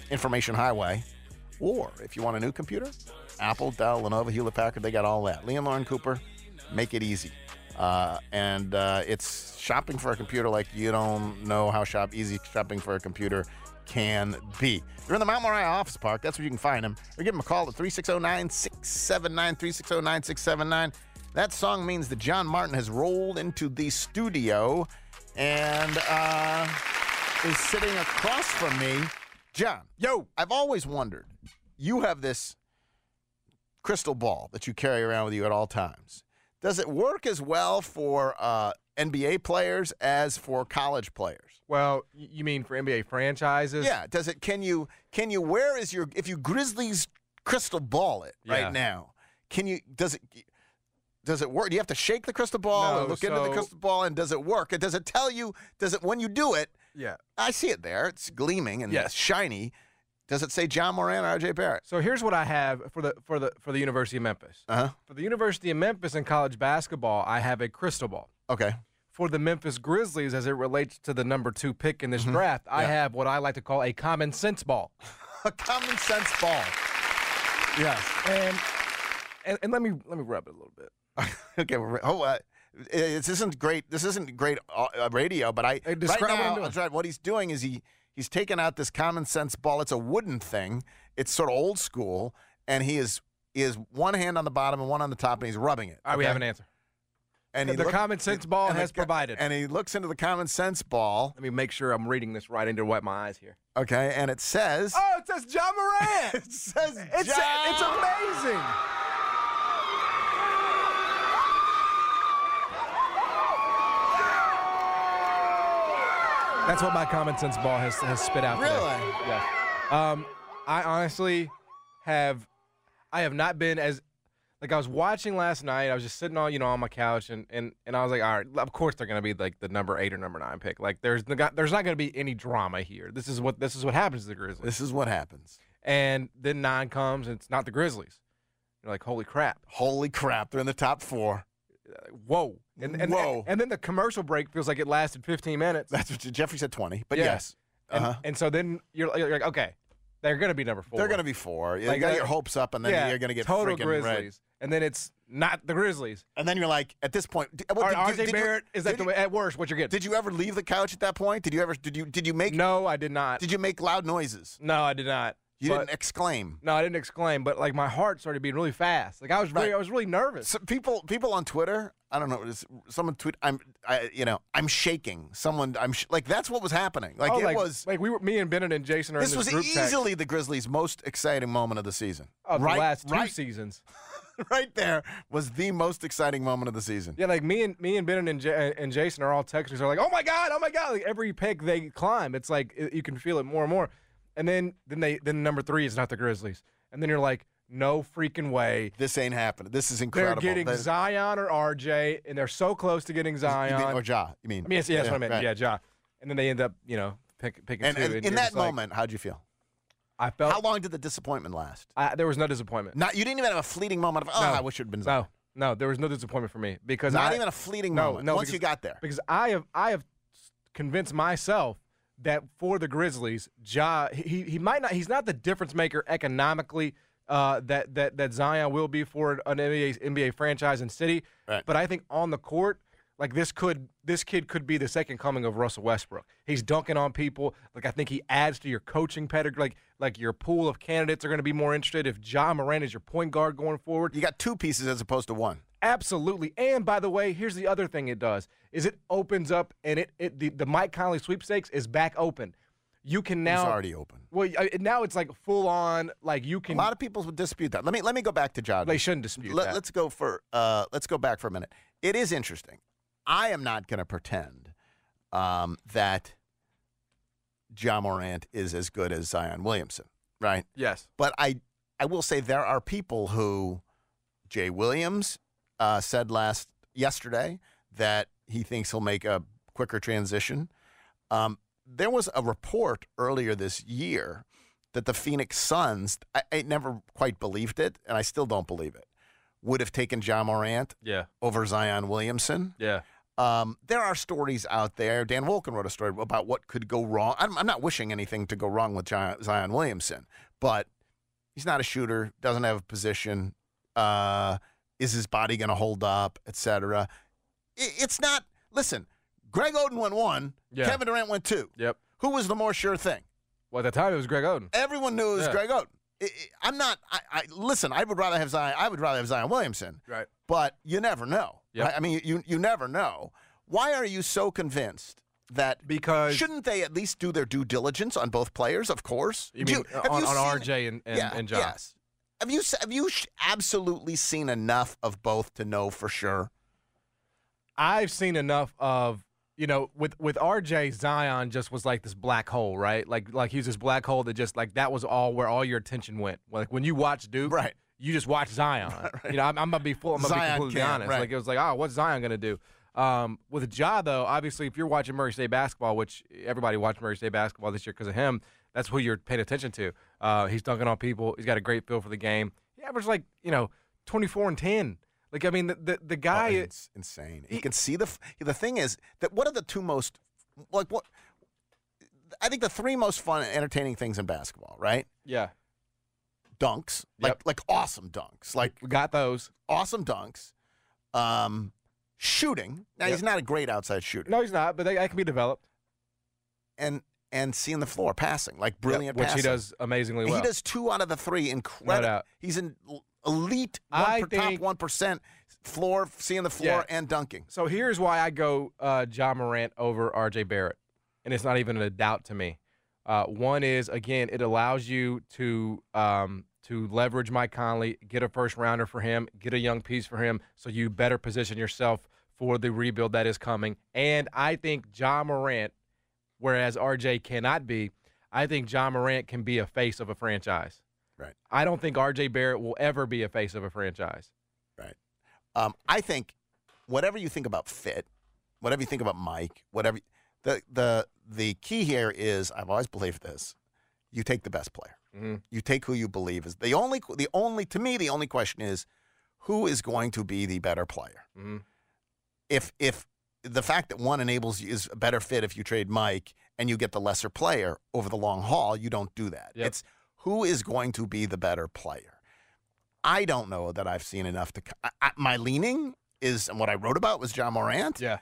information highway. Or if you want a new computer, Apple, Dell, Lenovo, Hewlett-Packard, they got all that. Lee and Lauren Cooper, make it easy. Uh, and uh, it's shopping for a computer like you don't know how shop easy shopping for a computer can be. You're in the Mount Moriah Office Park. That's where you can find them. Or give them a call at three six zero, nine six seven nine, three six zero, nine six seven nine. That song means that John Martin has rolled into the studio and uh, is sitting across from me. John, yo, I've always wondered, you have this crystal ball that you carry around with you at all times. Does it work as well for uh, N B A players as for college players? Well, you mean for N B A franchises? Yeah. Does it? Can you? Can you? Where is your? If you Grizzlies crystal ball it right Yeah. now, can you? Does it? Does it work? Do you have to shake the crystal ball No, and look into the so- crystal ball? And does it work? And does it tell you? Does it when you do it? Yeah. I see it there. It's gleaming and Yes. shiny. Does it say John Moran or R J Barrett? So here's what I have for the for the for the University of Memphis. Uh-huh. For the University of Memphis in college basketball, I have a crystal ball. Okay. For the Memphis Grizzlies, as it relates to the number two pick in this draft, I Yeah. have what I like to call a common sense ball. A common sense ball. Yes. And and, and let me let me rub it a little bit. Okay. Well, oh, uh, this isn't great. This isn't great uh, radio, but I Hey, describe right what I'm now, doing. that's right. What he's doing is he he's taken out this common sense ball. It's a wooden thing. It's sort of old school, and he is he has one hand on the bottom and one on the top, and he's rubbing it. All right, we okay? have an answer. And The- he the look- common sense ball and the has co- provided. And he looks into the common sense ball. Let me make sure I'm reading this right. I need to wipe my eyes here. Okay, and it says. Oh, it says John Morant. It says it's John. it's amazing. That's what my common sense ball has has spit out today. Really? Yes. Um, I honestly have, I have not been as, like I was watching last night. I was just sitting on, you know, on my couch, and and, and I was like, all right, of course they're gonna be like the number eight or number nine pick. Like there's the guy- there's not gonna be any drama here. This is what this is what happens to the Grizzlies. This is what happens. And then nine comes, and it's not the Grizzlies. You're like, holy crap. Holy crap! They're in the top four. Whoa. And, and, Whoa. And, and then the commercial break feels like it lasted fifteen minutes. That's what Jeffrey said. Twenty, but Yeah. yes. And, Uh-huh. and so then you're, you're like, okay, they're going to be number four. They're going to be four. You Like, got uh, your hopes up, and then yeah, you're going to get total freaking Grizzlies. red. And then it's not the Grizzlies. And then you're like, at this point, d- what, Or did, R did- J did you- Barrett is did at, the, you- at worst what you're getting. Did you ever leave the couch at that point? Did you ever? Did you? Did you make? No, I did not. Did you make loud noises? No, I did not. You But- didn't exclaim. No, I didn't exclaim, but like my heart started beating really fast. Like I was really, Right. I was really nervous. So people, people on Twitter. I don't know. it's- Someone tweet. I'm. I. You know. I'm shaking. Someone. I'm sh- like. That's what was happening. Like oh, it like, was. like we were, me and Bennett and Jason are This in this was group text easily the Grizzlies' most exciting moment of the season. of right, the last two right, seasons. right there was the most exciting moment of the season. Yeah, like me and me and Bennett and, J- and Jason are all texters. Are like, oh my god, oh my god! Like every pick they climb, it's like it, you can feel it more and more. And then then they then number three is not the Grizzlies, and then you're like, no freaking way. This ain't happening. This is They're incredible. getting They- Zion or R J, and they're so close to getting Zion. You mean, or Ja? You mean? I mean, yes, yeah, that's what I meant. right. Yeah, Ja. And then they end up, you know, pick, picking And, two. and and in you're that just like- moment, how'd you feel? I felt. How long did the disappointment last? I, there was no disappointment. Not. You didn't even have a fleeting moment of, oh, No. I wish it had been Zion. No, no, there was no disappointment for me because Not I, even a fleeting no, moment. No, Once because, you got there. because I have I have convinced myself that for the Grizzlies, Ja he he might not he's not the difference maker economically uh, that that that Zion will be for an N B A N B A franchise and city, Right. but I think on the court. Like this could this kid could be the second coming of Russell Westbrook. He's dunking on people. Like I think he adds to your coaching pedigree. Like like your pool of candidates are going to be more interested if Ja Morant is your point guard going forward. You got two pieces as opposed to one. Absolutely. And by the way, here's the other thing it does is it opens up and it, it the, the Mike Conley sweepstakes is back open. You can now It's already open. Well, I- now it's like full on. Like you can. A lot of people would dispute that. Let me let me go back to Ja. They shouldn't dispute Let, that. Let's go for uh, let's go back for a minute. It is interesting. I am not going to pretend um, that Ja Morant is as good as Zion Williamson, right? Yes. But I I will say there are people who Jay Williams uh, said last yesterday that he thinks he'll make a quicker transition. Um, there was a report earlier this year that the Phoenix Suns, I, I never quite believed it, and I still don't believe it, would have taken Ja Morant Yeah. over Zion Williamson. Yeah. Um, there are stories out there. Dan Wolken wrote a story about what could go wrong. I'm, I'm not wishing anything to go wrong with Zion Williamson, but he's not a shooter, doesn't have a position. Uh, is his body going to hold up, et cetera? It, it's not. Listen, Greg Oden went one. Yeah. Kevin Durant went two. Yep. Who was the more sure thing? Well, at the time, it was Greg Oden. Everyone knew it was Yeah. Greg Oden. I, I, I'm not. I, I listen. I would rather have Zion. I would rather have Zion Williamson. Right. But you never know. Yep. Right? I mean, you you never know. Why are you so convinced that? Because shouldn't they at least do their due diligence on both players? Of course. You Do mean have on, you on seen- R J and and, yeah, and John? Yes. Have you have you sh- absolutely seen enough of both to know for sure? I've seen enough of, you know, with with R J, Zion just was like this black hole, right? Like like he was this black hole that just like that was all where all your attention went. Like when you watch Duke, right? You just watch Zion. Right. You know, I'm, I'm gonna be full. I'm gonna Zion be completely can, honest. right. Like it was like, oh, what's Zion gonna do? Um, with Ja, though, obviously, if you're watching Murray State basketball, which everybody watched Murray State basketball this year because of him, that's who you're paying attention to. Uh, he's dunking on people. He's got a great feel for the game. He averaged like you know twenty-four and ten. Like I mean, the the, the guy. Oh, it's insane. You can see the f- the thing is that what are the two most like what I think the three most fun and entertaining things in basketball, right? Yeah. Dunks, like Yep. like awesome dunks, like we got those awesome dunks. Um, shooting. Now Yep. he's not a great outside shooter. No, he's not, but they, that can be developed. And and seeing the floor passing, like brilliant Yep, which passing. he does amazingly well. He does two out of the three. Incredible. doubt. He's an elite one I per, top think- one percent floor, seeing the floor Yeah. and dunking. So here's why I go uh, John Morant over R J Barrett, and it's not even a doubt to me. Uh, one is, again, it allows you to um, to leverage Mike Conley, get a first rounder for him, get a young piece for him, so you better position yourself for the rebuild that is coming. And I think John Morant, whereas R J cannot be, I think John Morant can be a face of a franchise. Right. I don't think R J Barrett will ever be a face of a franchise. Right. Um, I think whatever you think about fit, whatever you think about Mike, whatever the the the key here is, I've always believed this: you take the best player. Mm-hmm. You take who you believe is the only the only to me the only question is who is going to be the better player. Mm-hmm. If if the fact that one enables you is a better fit if you trade Mike and you get the lesser player over the long haul, you don't do that. Yep. It's who is going to be the better player. I don't know that I've seen enough to. I, I, my leaning is, and what I wrote about was John Morant. Yeah.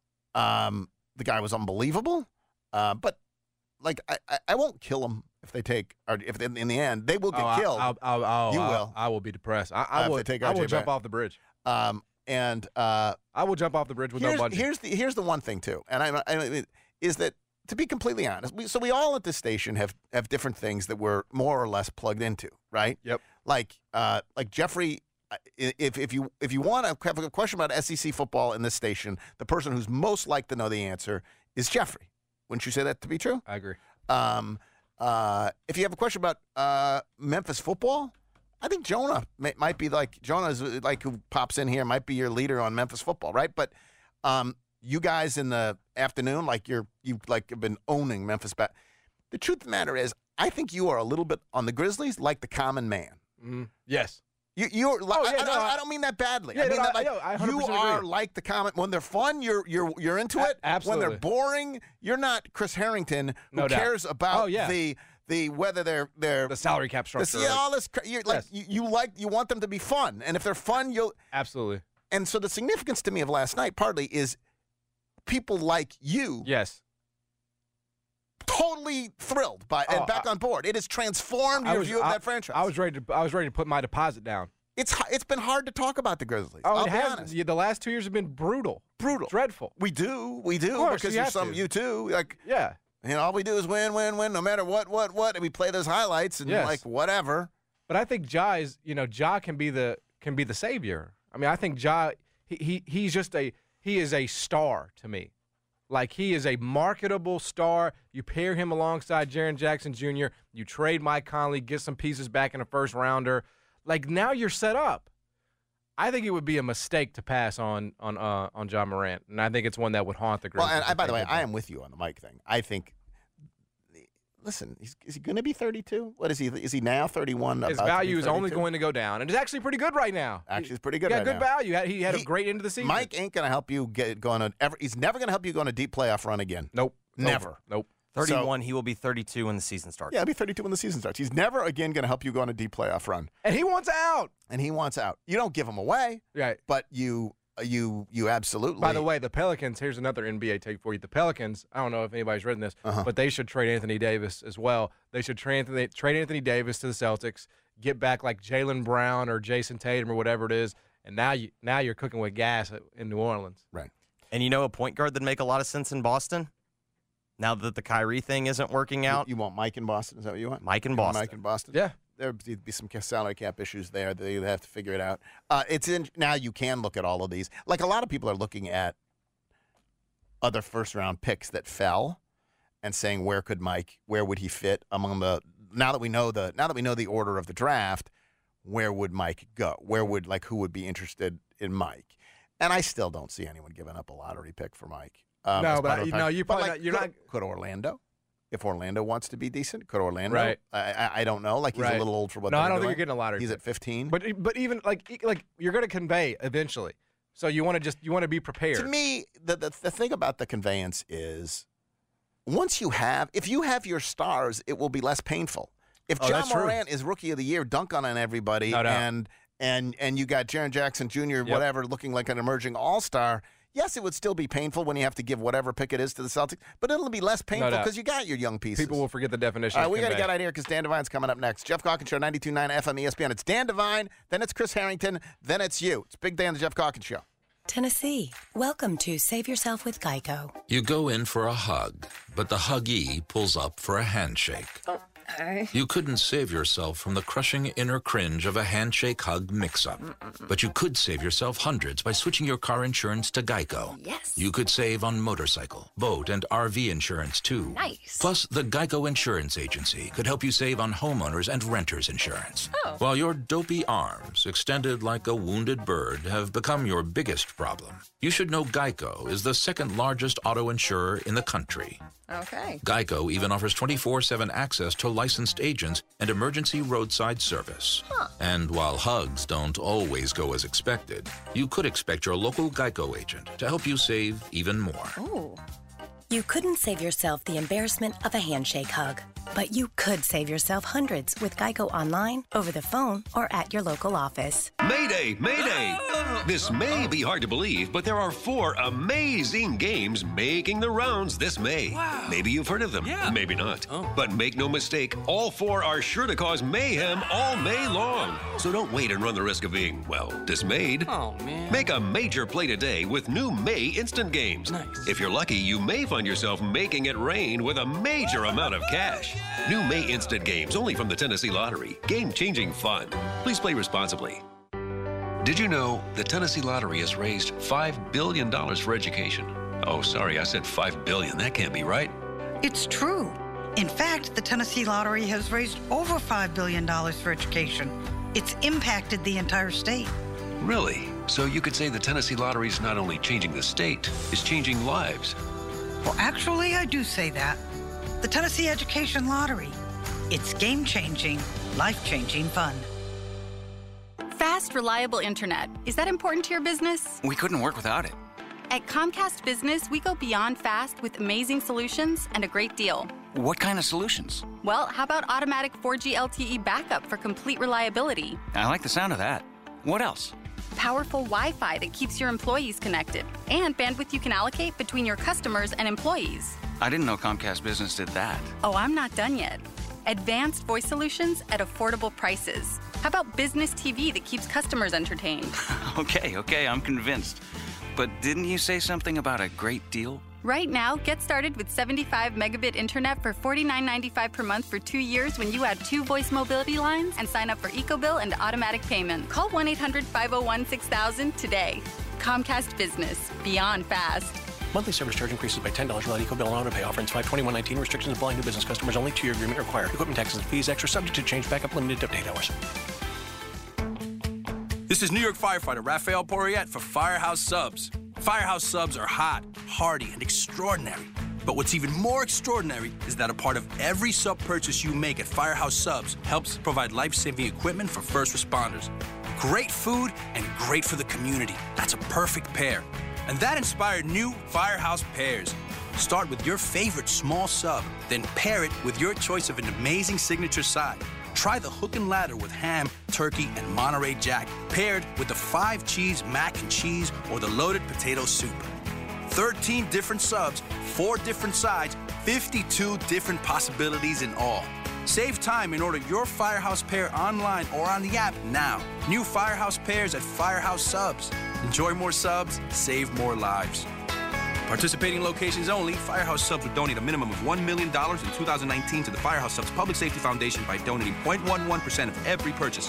Um, the guy was unbelievable, uh, but like I, I, I won't kill him if they take, or if they, in the end they will get Oh, I- killed. I'll, I'll, I'll, you I'll- will. I will be depressed. I, Uh, I if will. they take I R J will jump Barrett. off the bridge. Um, and uh, I will jump off the bridge with here's, no budget. Here's the here's the one thing too, and I, I is that to be completely honest, we, so we all at this station have have different things that we're more or less plugged into, right? Yep. Like uh, like Jeffrey. uh, If if you if you want to have a question about S E C football in this station, the person who's most likely to know the answer is Jeffrey. Wouldn't you say that to be true? I agree. Um, uh, if you have a question about uh, Memphis football, I think Jonah may, might be like Jonah's like who pops in here might be your leader on Memphis football, right? But um, you guys in the afternoon, like you're you like have been owning Memphis. Ba- the truth of the matter is, I think you are a little bit on the Grizzlies like the common man. Mm, yes. You, you're. Like, Oh, yeah, I, I, no, don't, I- I don't mean that badly. Yeah, I mean no, that I- like no, I one hundred you percent are agree. like the common. When they're fun, you're you're you're into A- it. absolutely. When they're boring, you're not Chris Harrington who No doubt. cares about Oh, yeah. the the whether they're they're The salary cap this- structure. yeah, all this. cra- You're like Yes. you, you like you want them to be fun, and if they're fun, you'll. Absolutely. And so the significance to me of last night partly is people like you. Yes. Totally thrilled by and Oh, back I- on board. It has transformed I your was- view of I- that franchise. I was ready to. I was ready to put my deposit down. It's h- it's been hard to talk about the Grizzlies. Oh, I'll it be has. honest. Yeah, the last two years have been brutal. Brutal. Dreadful. We do, we do, Of course, because you you're have some to. you too. Like Yeah. you know, all we do is win, win, win, no matter what, what, what, and we play those highlights and Yes. like whatever. But I think Ja is, you know, Ja can be the can be the savior. I mean, I think Ja he, he he's just a he is a star to me. Like he is a marketable star. You pair him alongside Jaren Jackson Junior You trade Mike Conley, get some pieces back in a first rounder. Like now you're set up. I think it would be a mistake to pass on on uh, on John Morant, and I think it's one that would haunt the Well, Grizzlies. and I, if by they the way, did I that. am with you on the Mike thing. I think, listen, he's, is he going to be thirty-two? What is he? Is he now thirty-one? His value is only going to go down, and it's actually pretty good right now. Actually, it's pretty good He right got good now. value. He had He- a great end of the season. Mike ain't going to help you get going on. Ever, he's never going to help you go on a deep playoff run again. Nope. It's Never. over. Nope. thirty-one, he will be thirty-two when the season starts. Yeah, he'll be thirty-two when the season starts. He's never again going to help you go on a deep playoff run. And he wants out. And he wants out. You don't give him away. Right. But you you you absolutely. By the way, the Pelicans, here's another N B A take for you. The Pelicans, I don't know if anybody's written this, Uh-huh. but they should trade Anthony Davis as well. They should trade Anthony, trade Anthony Davis to the Celtics, get back like Jaylen Brown or Jason Tatum or whatever it is, and now, you, now you're cooking with gas in New Orleans. Right. And you know a point guard that'd make a lot of sense in Boston? Now that the Kyrie thing isn't working out? You, you want Mike in Boston? Is that what you want? Mike in You want Boston. Mike in Boston? Yeah. There'd be some salary cap issues there. They have to figure it out. Uh, it's in now. You can look at all of these. Like a lot of people are looking at other first round picks that fell, and saying where could Mike, where would he fit among the? Now that we know the, now that we know the order of the draft, where would Mike go? Where would like who would be interested in Mike? And I still don't see anyone giving up a lottery pick for Mike. Um, No, as but part I- of a no, pack. you But, probably like, not- you're could, not- Could Orlando? If Orlando wants to be decent, could Orlando? Right. I, I, I don't know. Like he's Right. a little old for what. No, they're I don't think doing. you're getting a lottery He's pick. at fifteen. But but even like like you're going to convey eventually, so you want to just you want to be prepared. To me, the, the the thing about the conveyance is, once you have, if you have your stars, it will be less painful. If Oh, John that's true. Morant is Rookie of the Year, dunk on everybody, No doubt. and and and you got Jaren Jackson Junior, whatever, looking like an emerging All Star. Yes, it would still be painful when you have to give whatever pick it is to the Celtics, but it'll be less painful doubt. because you got your young pieces. People will forget the definition. All right, of we got to convey. get out of here because Dan Devine's coming up next. Jeff Calkins Show, ninety-two point nine F M E S P N. It's Dan Devine, then it's Chris Harrington, then it's you. It's Big Day on the Jeff Calkins Show. Tennessee, welcome to Save Yourself with Geico. You go in for a hug, but the huggee pulls up for a handshake. Okay. You couldn't save yourself from the crushing inner cringe of a handshake hug mix-up. But you could save yourself hundreds by switching your car insurance to Geico. Yes. You could save on motorcycle, boat, and R V insurance, too. Nice. Plus, the Geico Insurance Agency could help you save on homeowners and renters insurance. Oh. While your dopey arms, extended like a wounded bird, have become your biggest problem, you should know Geico is the second largest auto insurer in the country. Okay. Geico even offers twenty-four seven access to licensed agents and emergency roadside service. Huh. And while hugs don't always go as expected, you could expect your local Geico agent to help you save even more. Ooh. You couldn't save yourself the embarrassment of a handshake hug, but you could save yourself hundreds with Geico online, over the phone, or at your local office. Mayday, Mayday! This may be hard to believe, but there are four amazing games making the rounds this May. Wow. Maybe you've heard of them, Yeah. maybe not. Oh. But make no mistake, all four are sure to cause mayhem all May long. So don't wait and run the risk of being, well, dismayed. Oh, man. Make a major play today with new May Instant Games. Nice. If you're lucky, you may find yourself making it rain with a major amount of cash. New May Instant Games, only from the Tennessee Lottery. Game-changing fun. Please play responsibly. Did you know the Tennessee Lottery has raised five billion dollars for education? Oh, sorry, I said five billion dollars. That can't be right. It's true. In fact, the Tennessee Lottery has raised over five billion dollars for education. It's impacted the entire state. Really? So you could say the Tennessee Lottery is not only changing the state, it's changing lives. Well, actually, I do say that. The Tennessee Education Lottery. It's game-changing, life-changing fun. Fast, reliable internet. Is that important to your business? We couldn't work without it. At Comcast Business, we go beyond fast with amazing solutions and a great deal. What kind of solutions? Well, how about automatic four G L T E backup for complete reliability? I like the sound of that. What else? Powerful Wi-Fi that keeps your employees connected, and bandwidth you can allocate between your customers and employees. I didn't know Comcast Business did that. Oh, I'm not done yet. Advanced voice solutions at affordable prices. How about business T V that keeps customers entertained? Okay, okay, I'm convinced. But didn't you say something about a great deal? Right now, get started with seventy-five megabit internet for forty-nine ninety-five per month for two years when you add two voice mobility lines and sign up for EcoBill and automatic payment. Call one eight hundred five oh one six thousand today. Comcast Business. Beyond fast. Monthly service charge increases by ten dollars without EcoBill and auto pay. Offer ends five twenty-one nineteen. Restrictions apply. New business customers only. Two-year agreement required. Equipment taxes and fees extra. Subject to change. Backup limited to eight hours. This is New York firefighter Raphael Porriette for Firehouse Subs. Firehouse Subs are hot, hearty, and extraordinary. But what's even more extraordinary is that a part of every sub purchase you make at Firehouse Subs helps provide life-saving equipment for first responders. Great food and great for the community. That's a perfect pair. And that inspired new Firehouse Pairs. Start with your favorite small sub, then pair it with your choice of an amazing signature side. Try the hook and ladder with ham, turkey, and Monterey Jack, paired with the five cheese mac and cheese or the loaded potato soup. thirteen different subs, four different sides, fifty-two different possibilities in all. Save time and order your Firehouse Pair online or on the app now. New Firehouse Pairs at Firehouse Subs. Enjoy more subs, save more lives. Participating locations only. Firehouse Subs would donate a minimum of one million dollars in two thousand nineteen to the Firehouse Subs Public Safety Foundation by donating zero point one one percent of every purchase.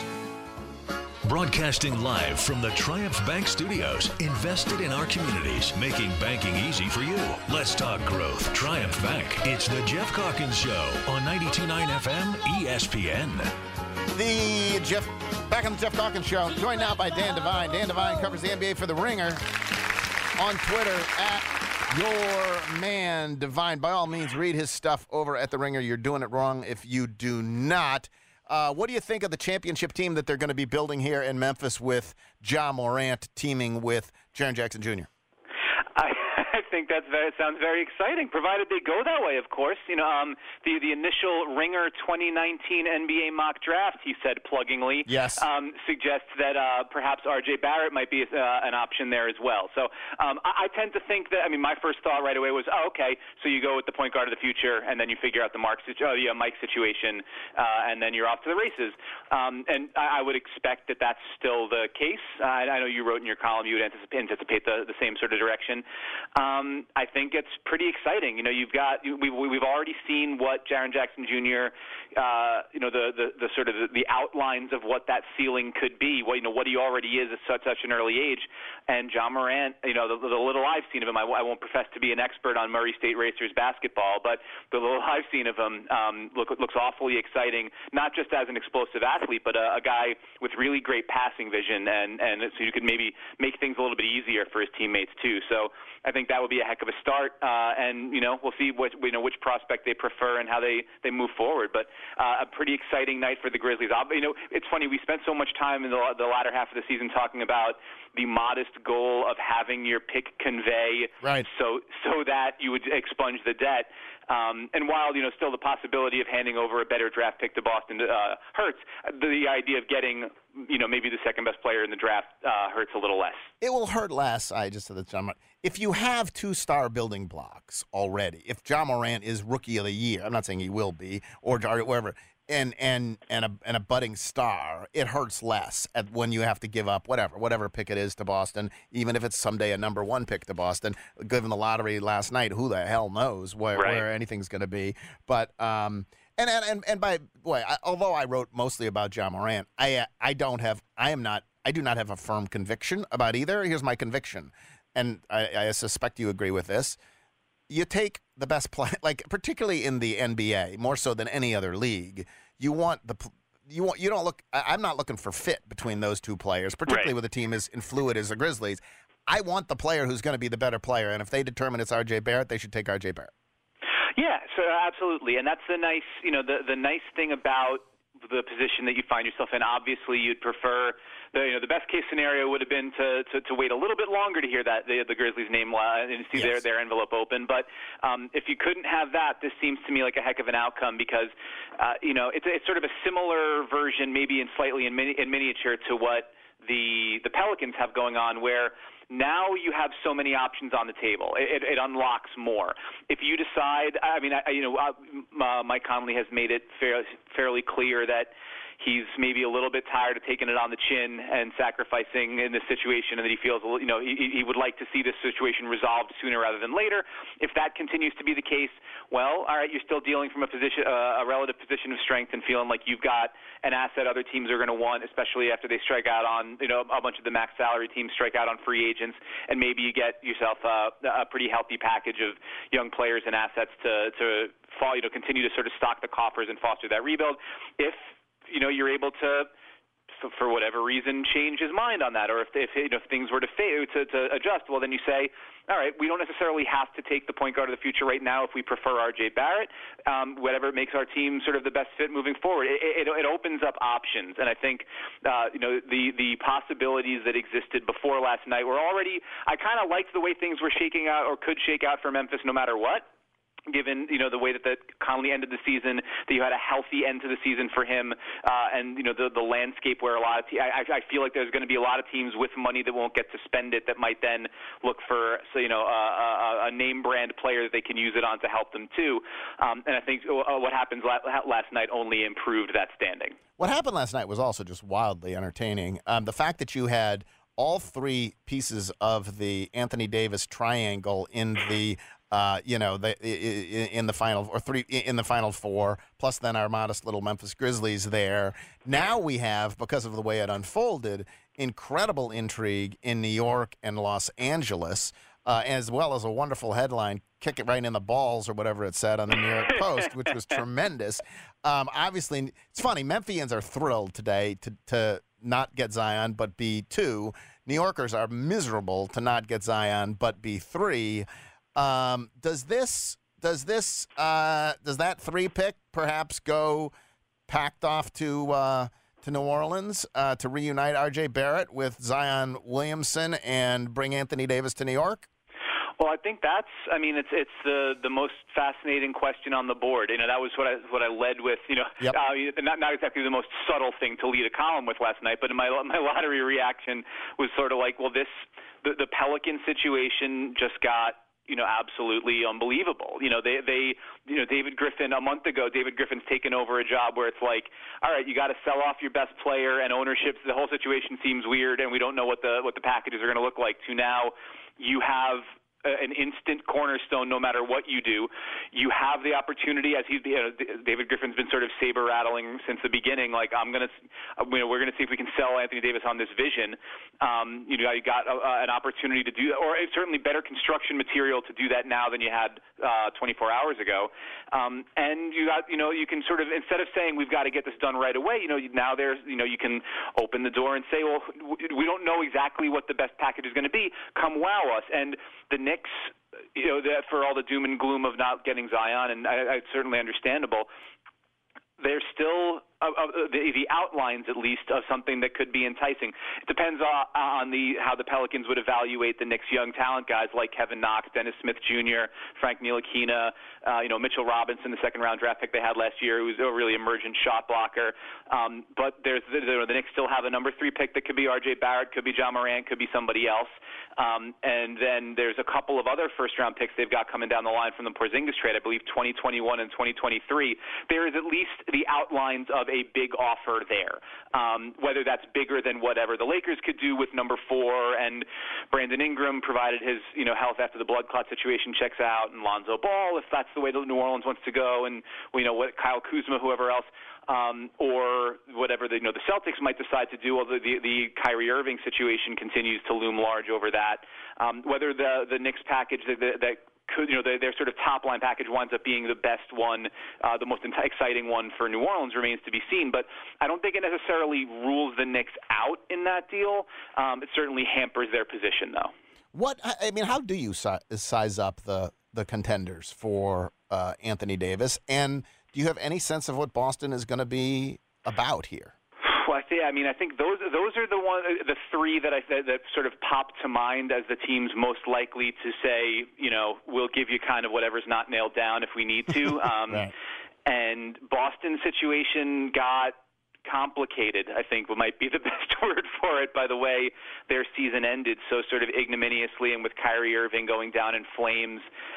Broadcasting live from the Triumph Bank Studios, invested in our communities, making banking easy for you. Let's talk growth. Triumph Bank. It's the Jeff Calkins Show on ninety-two point nine F M E S P N. The Jeff, back on the Jeff Calkins Show, joined now by Dan Devine. Dan Devine covers the N B A for The Ringer on Twitter at Your Man Devine. By all means, read his stuff over at The Ringer. You're doing it wrong if you do not. Uh, what do you think of the championship team that they're going to be building here in Memphis with Ja Morant teaming with Jaren Jackson Junior? I, I think that sounds very exciting, provided they go that way, of course. You know, um, the the initial Ringer twenty nineteen N B A mock draft, he said pluggingly, yes, um, suggests that uh, perhaps R J Barrett might be uh, an option there as well. So um, I, I tend to think that, I mean, my first thought right away was, oh, okay, so you go with the point guard of the future, and then you figure out the Mark, oh, yeah, Mike situation, uh, and then you're off to the races. Um, and I, I would expect that that's still the case. Uh, I, I know you wrote in your column you would anticipate, anticipate the, the same sort of direction. Um, I think it's pretty exciting. You know, you've got we, we've already seen what Jaren Jackson Junior Uh, you know, the, the, the sort of the, the outlines of what that ceiling could be. What you know, what he already is at such such an early age. And Ja Morant, you know, the, the little I've seen of him, I, I won't profess to be an expert on Murray State Racers basketball, but the little I've seen of him um, look, looks awfully exciting. Not just as an explosive athlete, but a, a guy with really great passing vision, and and so you could maybe make things a little bit easier for his teammates too. So I think that would be a heck of a start, uh, and you know we'll see what you know which prospect they prefer and how they, they move forward. But uh, a pretty exciting night for the Grizzlies. You know, it's funny, we spent so much time in the, the latter half of the season talking about the modest goal of having your pick convey, right, so so that you would expunge the debt. Um, and while, you know, still the possibility of handing over a better draft pick to Boston uh, hurts, the idea of getting, you know, maybe the second best player in the draft uh, hurts a little less. It will hurt less, I just said that, John. If you have two star building blocks already, if Ja Morant is Rookie of the Year, I'm not saying he will be, or whatever, and and and a and a budding star, it hurts less at when you have to give up whatever whatever pick it is to Boston, even if it's someday a number one pick to Boston. Given the lottery last night, who the hell knows where, right. where anything's going to be? But um, and and and, and by boy, I, although I wrote mostly about Ja Morant, I I don't have I am not I do not have a firm conviction about either. Here's my conviction, and I, I suspect you agree with this. You take the best play, like particularly in the N B A, more so than any other league. You want the you want you don't look. I'm not looking for fit between those two players, particularly right. with a team as fluid as the Grizzlies. I want the player who's going to be the better player, and if they determine it's R J Barrett, they should take R J Barrett. Yeah, so absolutely, and that's the nice, you know, the the nice thing about the position that you find yourself in. Obviously, you'd prefer the you know the best case scenario would have been to, to, to wait a little bit longer to hear that the, the Grizzlies name uh, and see yes. their their envelope open. But um, if you couldn't have that, this seems to me like a heck of an outcome because uh, you know it's it's sort of a similar version, maybe in slightly in, mini, in miniature to what the the Pelicans have going on, where now you have so many options on the table. It, it, it unlocks more. If you decide, I mean, I, you know, uh, Mike Conley has made it fair, fairly clear that he's maybe a little bit tired of taking it on the chin and sacrificing in this situation, and that he feels, you know, he, he would like to see this situation resolved sooner rather than later. If that continues to be the case, well, all right, you're still dealing from a position, uh, a relative position of strength, and feeling like you've got an asset other teams are going to want, especially after they strike out on, you know, a bunch of the max salary teams strike out on free agents, and maybe you get yourself uh, a pretty healthy package of young players and assets to to fall, you know, continue to sort of stock the coffers and foster that rebuild. If you know, you're able to for whatever reason, change his mind on that, or if, if you know, if things were to, fa- to to adjust, well, then you say, all right, we don't necessarily have to take the point guard of the future right now if we prefer R J Barrett, um, whatever makes our team sort of the best fit moving forward. It, it, it opens up options, and I think uh, you know the the possibilities that existed before last night were already. I kind of liked the way things were shaking out or could shake out for Memphis no matter what. Given you know the way that, that Conley ended the season, that you had a healthy end to the season for him, uh, and you know the the landscape where a lot of te- I, I feel like there's going to be a lot of teams with money that won't get to spend it that might then look for so you know a, a, a name brand player that they can use it on to help them too. Um, and I think uh, what happened last night only improved that standing. What happened last night was also just wildly entertaining. Um, the fact that you had all three pieces of the Anthony Davis triangle in the Uh, you know, the, in the final or three in the final four, plus then our modest little Memphis Grizzlies there. Now we have, because of the way it unfolded, incredible intrigue in New York and Los Angeles, uh, as well as a wonderful headline, "Kick it right in the balls" or whatever it said on the New York Post, which was tremendous. Um, obviously, it's funny. Memphians are thrilled today to to not get Zion, but be two. New Yorkers are miserable to not get Zion, but be three. Um, does this does this uh, does that three pick perhaps go packed off to uh, to New Orleans uh, to reunite R J Barrett with Zion Williamson and bring Anthony Davis to New York? Well, I think that's. I mean, it's it's the the most fascinating question on the board. You know, that was what I what I led with. You know, yep. uh, not not exactly the most subtle thing to lead a column with last night, but my my lottery reaction was sort of like, well, this the the Pelican situation just got. You know, absolutely unbelievable. You know, they, they, you know, David Griffin, a month ago, David Griffin's taken over a job where it's like, all right, you got to sell off your best player and ownership. The whole situation seems weird, and we don't know what the what the packages are going to look like. To now, you have an instant cornerstone no matter what you do. You have the opportunity, as he's, you know, David Griffin's been sort of saber rattling since the beginning. Like, I'm going to, you know, we're going to see if we can sell Anthony Davis on this vision. Um, you know, you got a, an opportunity to do that, or certainly better construction material to do that now than you had uh, twenty-four hours ago. Um, and you got, you know, you can sort of, instead of saying we've got to get this done right away, you know, now there's, you know, you can open the door and say, well, we don't know exactly what the best package is going to be. Come wow us. And the Knicks, you know, that for all the doom and gloom of not getting Zion, and I, I, it's certainly understandable, there's still uh, uh, the, the outlines, at least, of something that could be enticing. It depends on, on the how the Pelicans would evaluate the Knicks' young talent guys like Kevin Knox, Dennis Smith Junior, Frank Ntilikina, uh, you know, Mitchell Robinson, the second-round draft pick they had last year, who was a really emergent shot blocker. Um, but there's the, the, the Knicks still have a number three pick that could be R J Barrett, could be John Morant, could be somebody else. Um, and then there's a couple of other first-round picks they've got coming down the line from the Porzingis trade, I believe twenty twenty-one and twenty twenty-three. There is at least the outlines of a big offer there, um, whether that's bigger than whatever the Lakers could do with number four and Brandon Ingram, provided his you know health after the blood clot situation checks out, and Lonzo Ball, if that's the way that New Orleans wants to go, and you know what Kyle Kuzma, whoever else. Um, or whatever the, you know, the Celtics might decide to do, although the, the Kyrie Irving situation continues to loom large over that. Um, whether the, the Knicks package that, that could, you know, their, their sort of top-line package winds up being the best one, uh, the most exciting one for New Orleans remains to be seen. But I don't think it necessarily rules the Knicks out in that deal. Um, it certainly hampers their position, though. What I mean, how do you si- size up the, the contenders for uh, Anthony Davis? And do you have any sense of what Boston is going to be about here? Well, I think, I mean, I think those those are the one, the three that I that, that sort of pop to mind as the teams most likely to say, you know, we'll give you kind of whatever's not nailed down if we need to. Um, right. And Boston's situation got complicated, I think might be the best word for it, by the way their season ended so sort of ignominiously, and with Kyrie Irving going down in flames,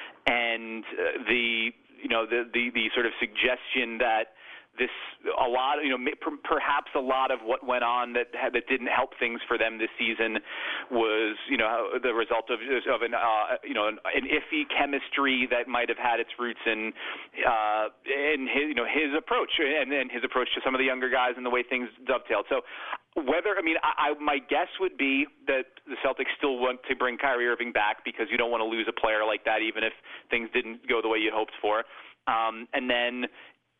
and uh, the you know the, the the sort of suggestion that this a lot you know perhaps a lot of what went on that that didn't help things for them this season was you know the result of of an uh, you know an, an iffy chemistry that might have had its roots in uh, in his you know his approach and then his approach to some of the younger guys and the way things dovetailed. So whether I mean I, I my guess would be that the Celtics still want to bring Kyrie Irving back because you don't want to lose a player like that even if things didn't go the way you hoped for, um, and then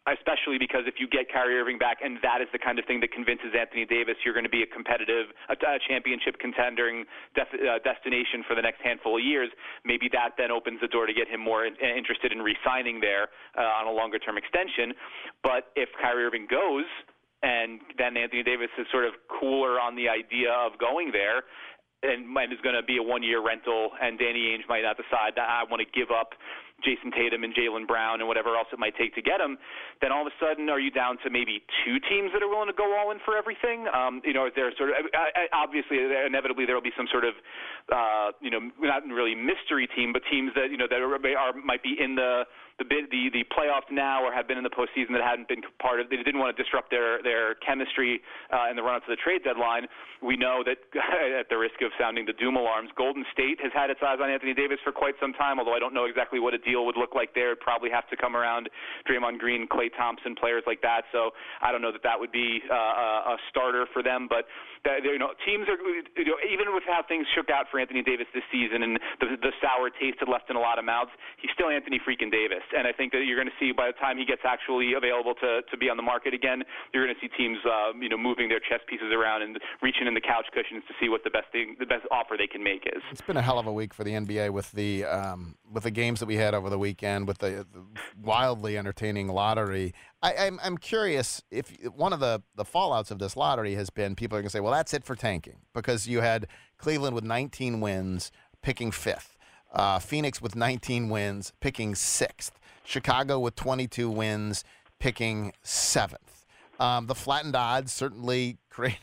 especially because if you get Kyrie Irving back, and that is the kind of thing that convinces Anthony Davis you're going to be a competitive, a, a championship contending def, uh, destination for the next handful of years, maybe that then opens the door to get him more in, interested in re-signing there uh, on a longer-term extension. But if Kyrie Irving goes, and then Anthony Davis is sort of cooler on the idea of going there, and is going to be a one-year rental, and Danny Ainge might not decide that I want to give up Jason Tatum and Jaylen Brown and whatever else it might take to get him, then all of a sudden are you down to maybe two teams that are willing to go all in for everything? Um, you know, is there sort of obviously inevitably there will be some sort of uh, you know, not really mystery team, but teams that you know that are, are might be in the the bid, the the playoffs now or have been in the postseason that hadn't been part of. They didn't want to disrupt their their chemistry uh, in the run up to the trade deadline. We know that at the risk of sounding the doom alarms, Golden State has had its eyes on Anthony Davis for quite some time. Although I don't know exactly what a deal would look like there. It'd probably have to come around Draymond Green, Klay Thompson, players like that. So I don't know that that would be uh, a starter for them. But that, you know, teams are, you know, even with how things shook out for Anthony Davis this season and the, the sour taste had left in a lot of mouths, he's still Anthony freaking Davis. And I think that you're going to see by the time he gets actually available to, to be on the market again, you're going to see teams, uh, you know, moving their chess pieces around and reaching in the couch cushions to see what the best thing, the best offer they can make is. It's been a hell of a week for the N B A with the um, with the games that we had over the weekend, with the, the wildly entertaining lottery. I, I'm I'm curious if one of the, the fallouts of this lottery has been people are going to say, well, that's it for tanking, because you had Cleveland with nineteen wins picking fifth, uh, Phoenix with nineteen wins picking sixth, Chicago with twenty-two wins picking seventh. Um, the flattened odds certainly created.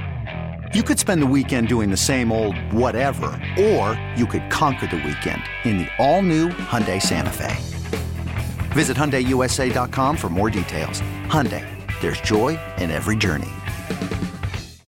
You could spend the weekend doing the same old whatever, or you could conquer the weekend in the all-new Hyundai Santa Fe. Visit Hyundai U S A dot com for more details. Hyundai, there's joy in every journey.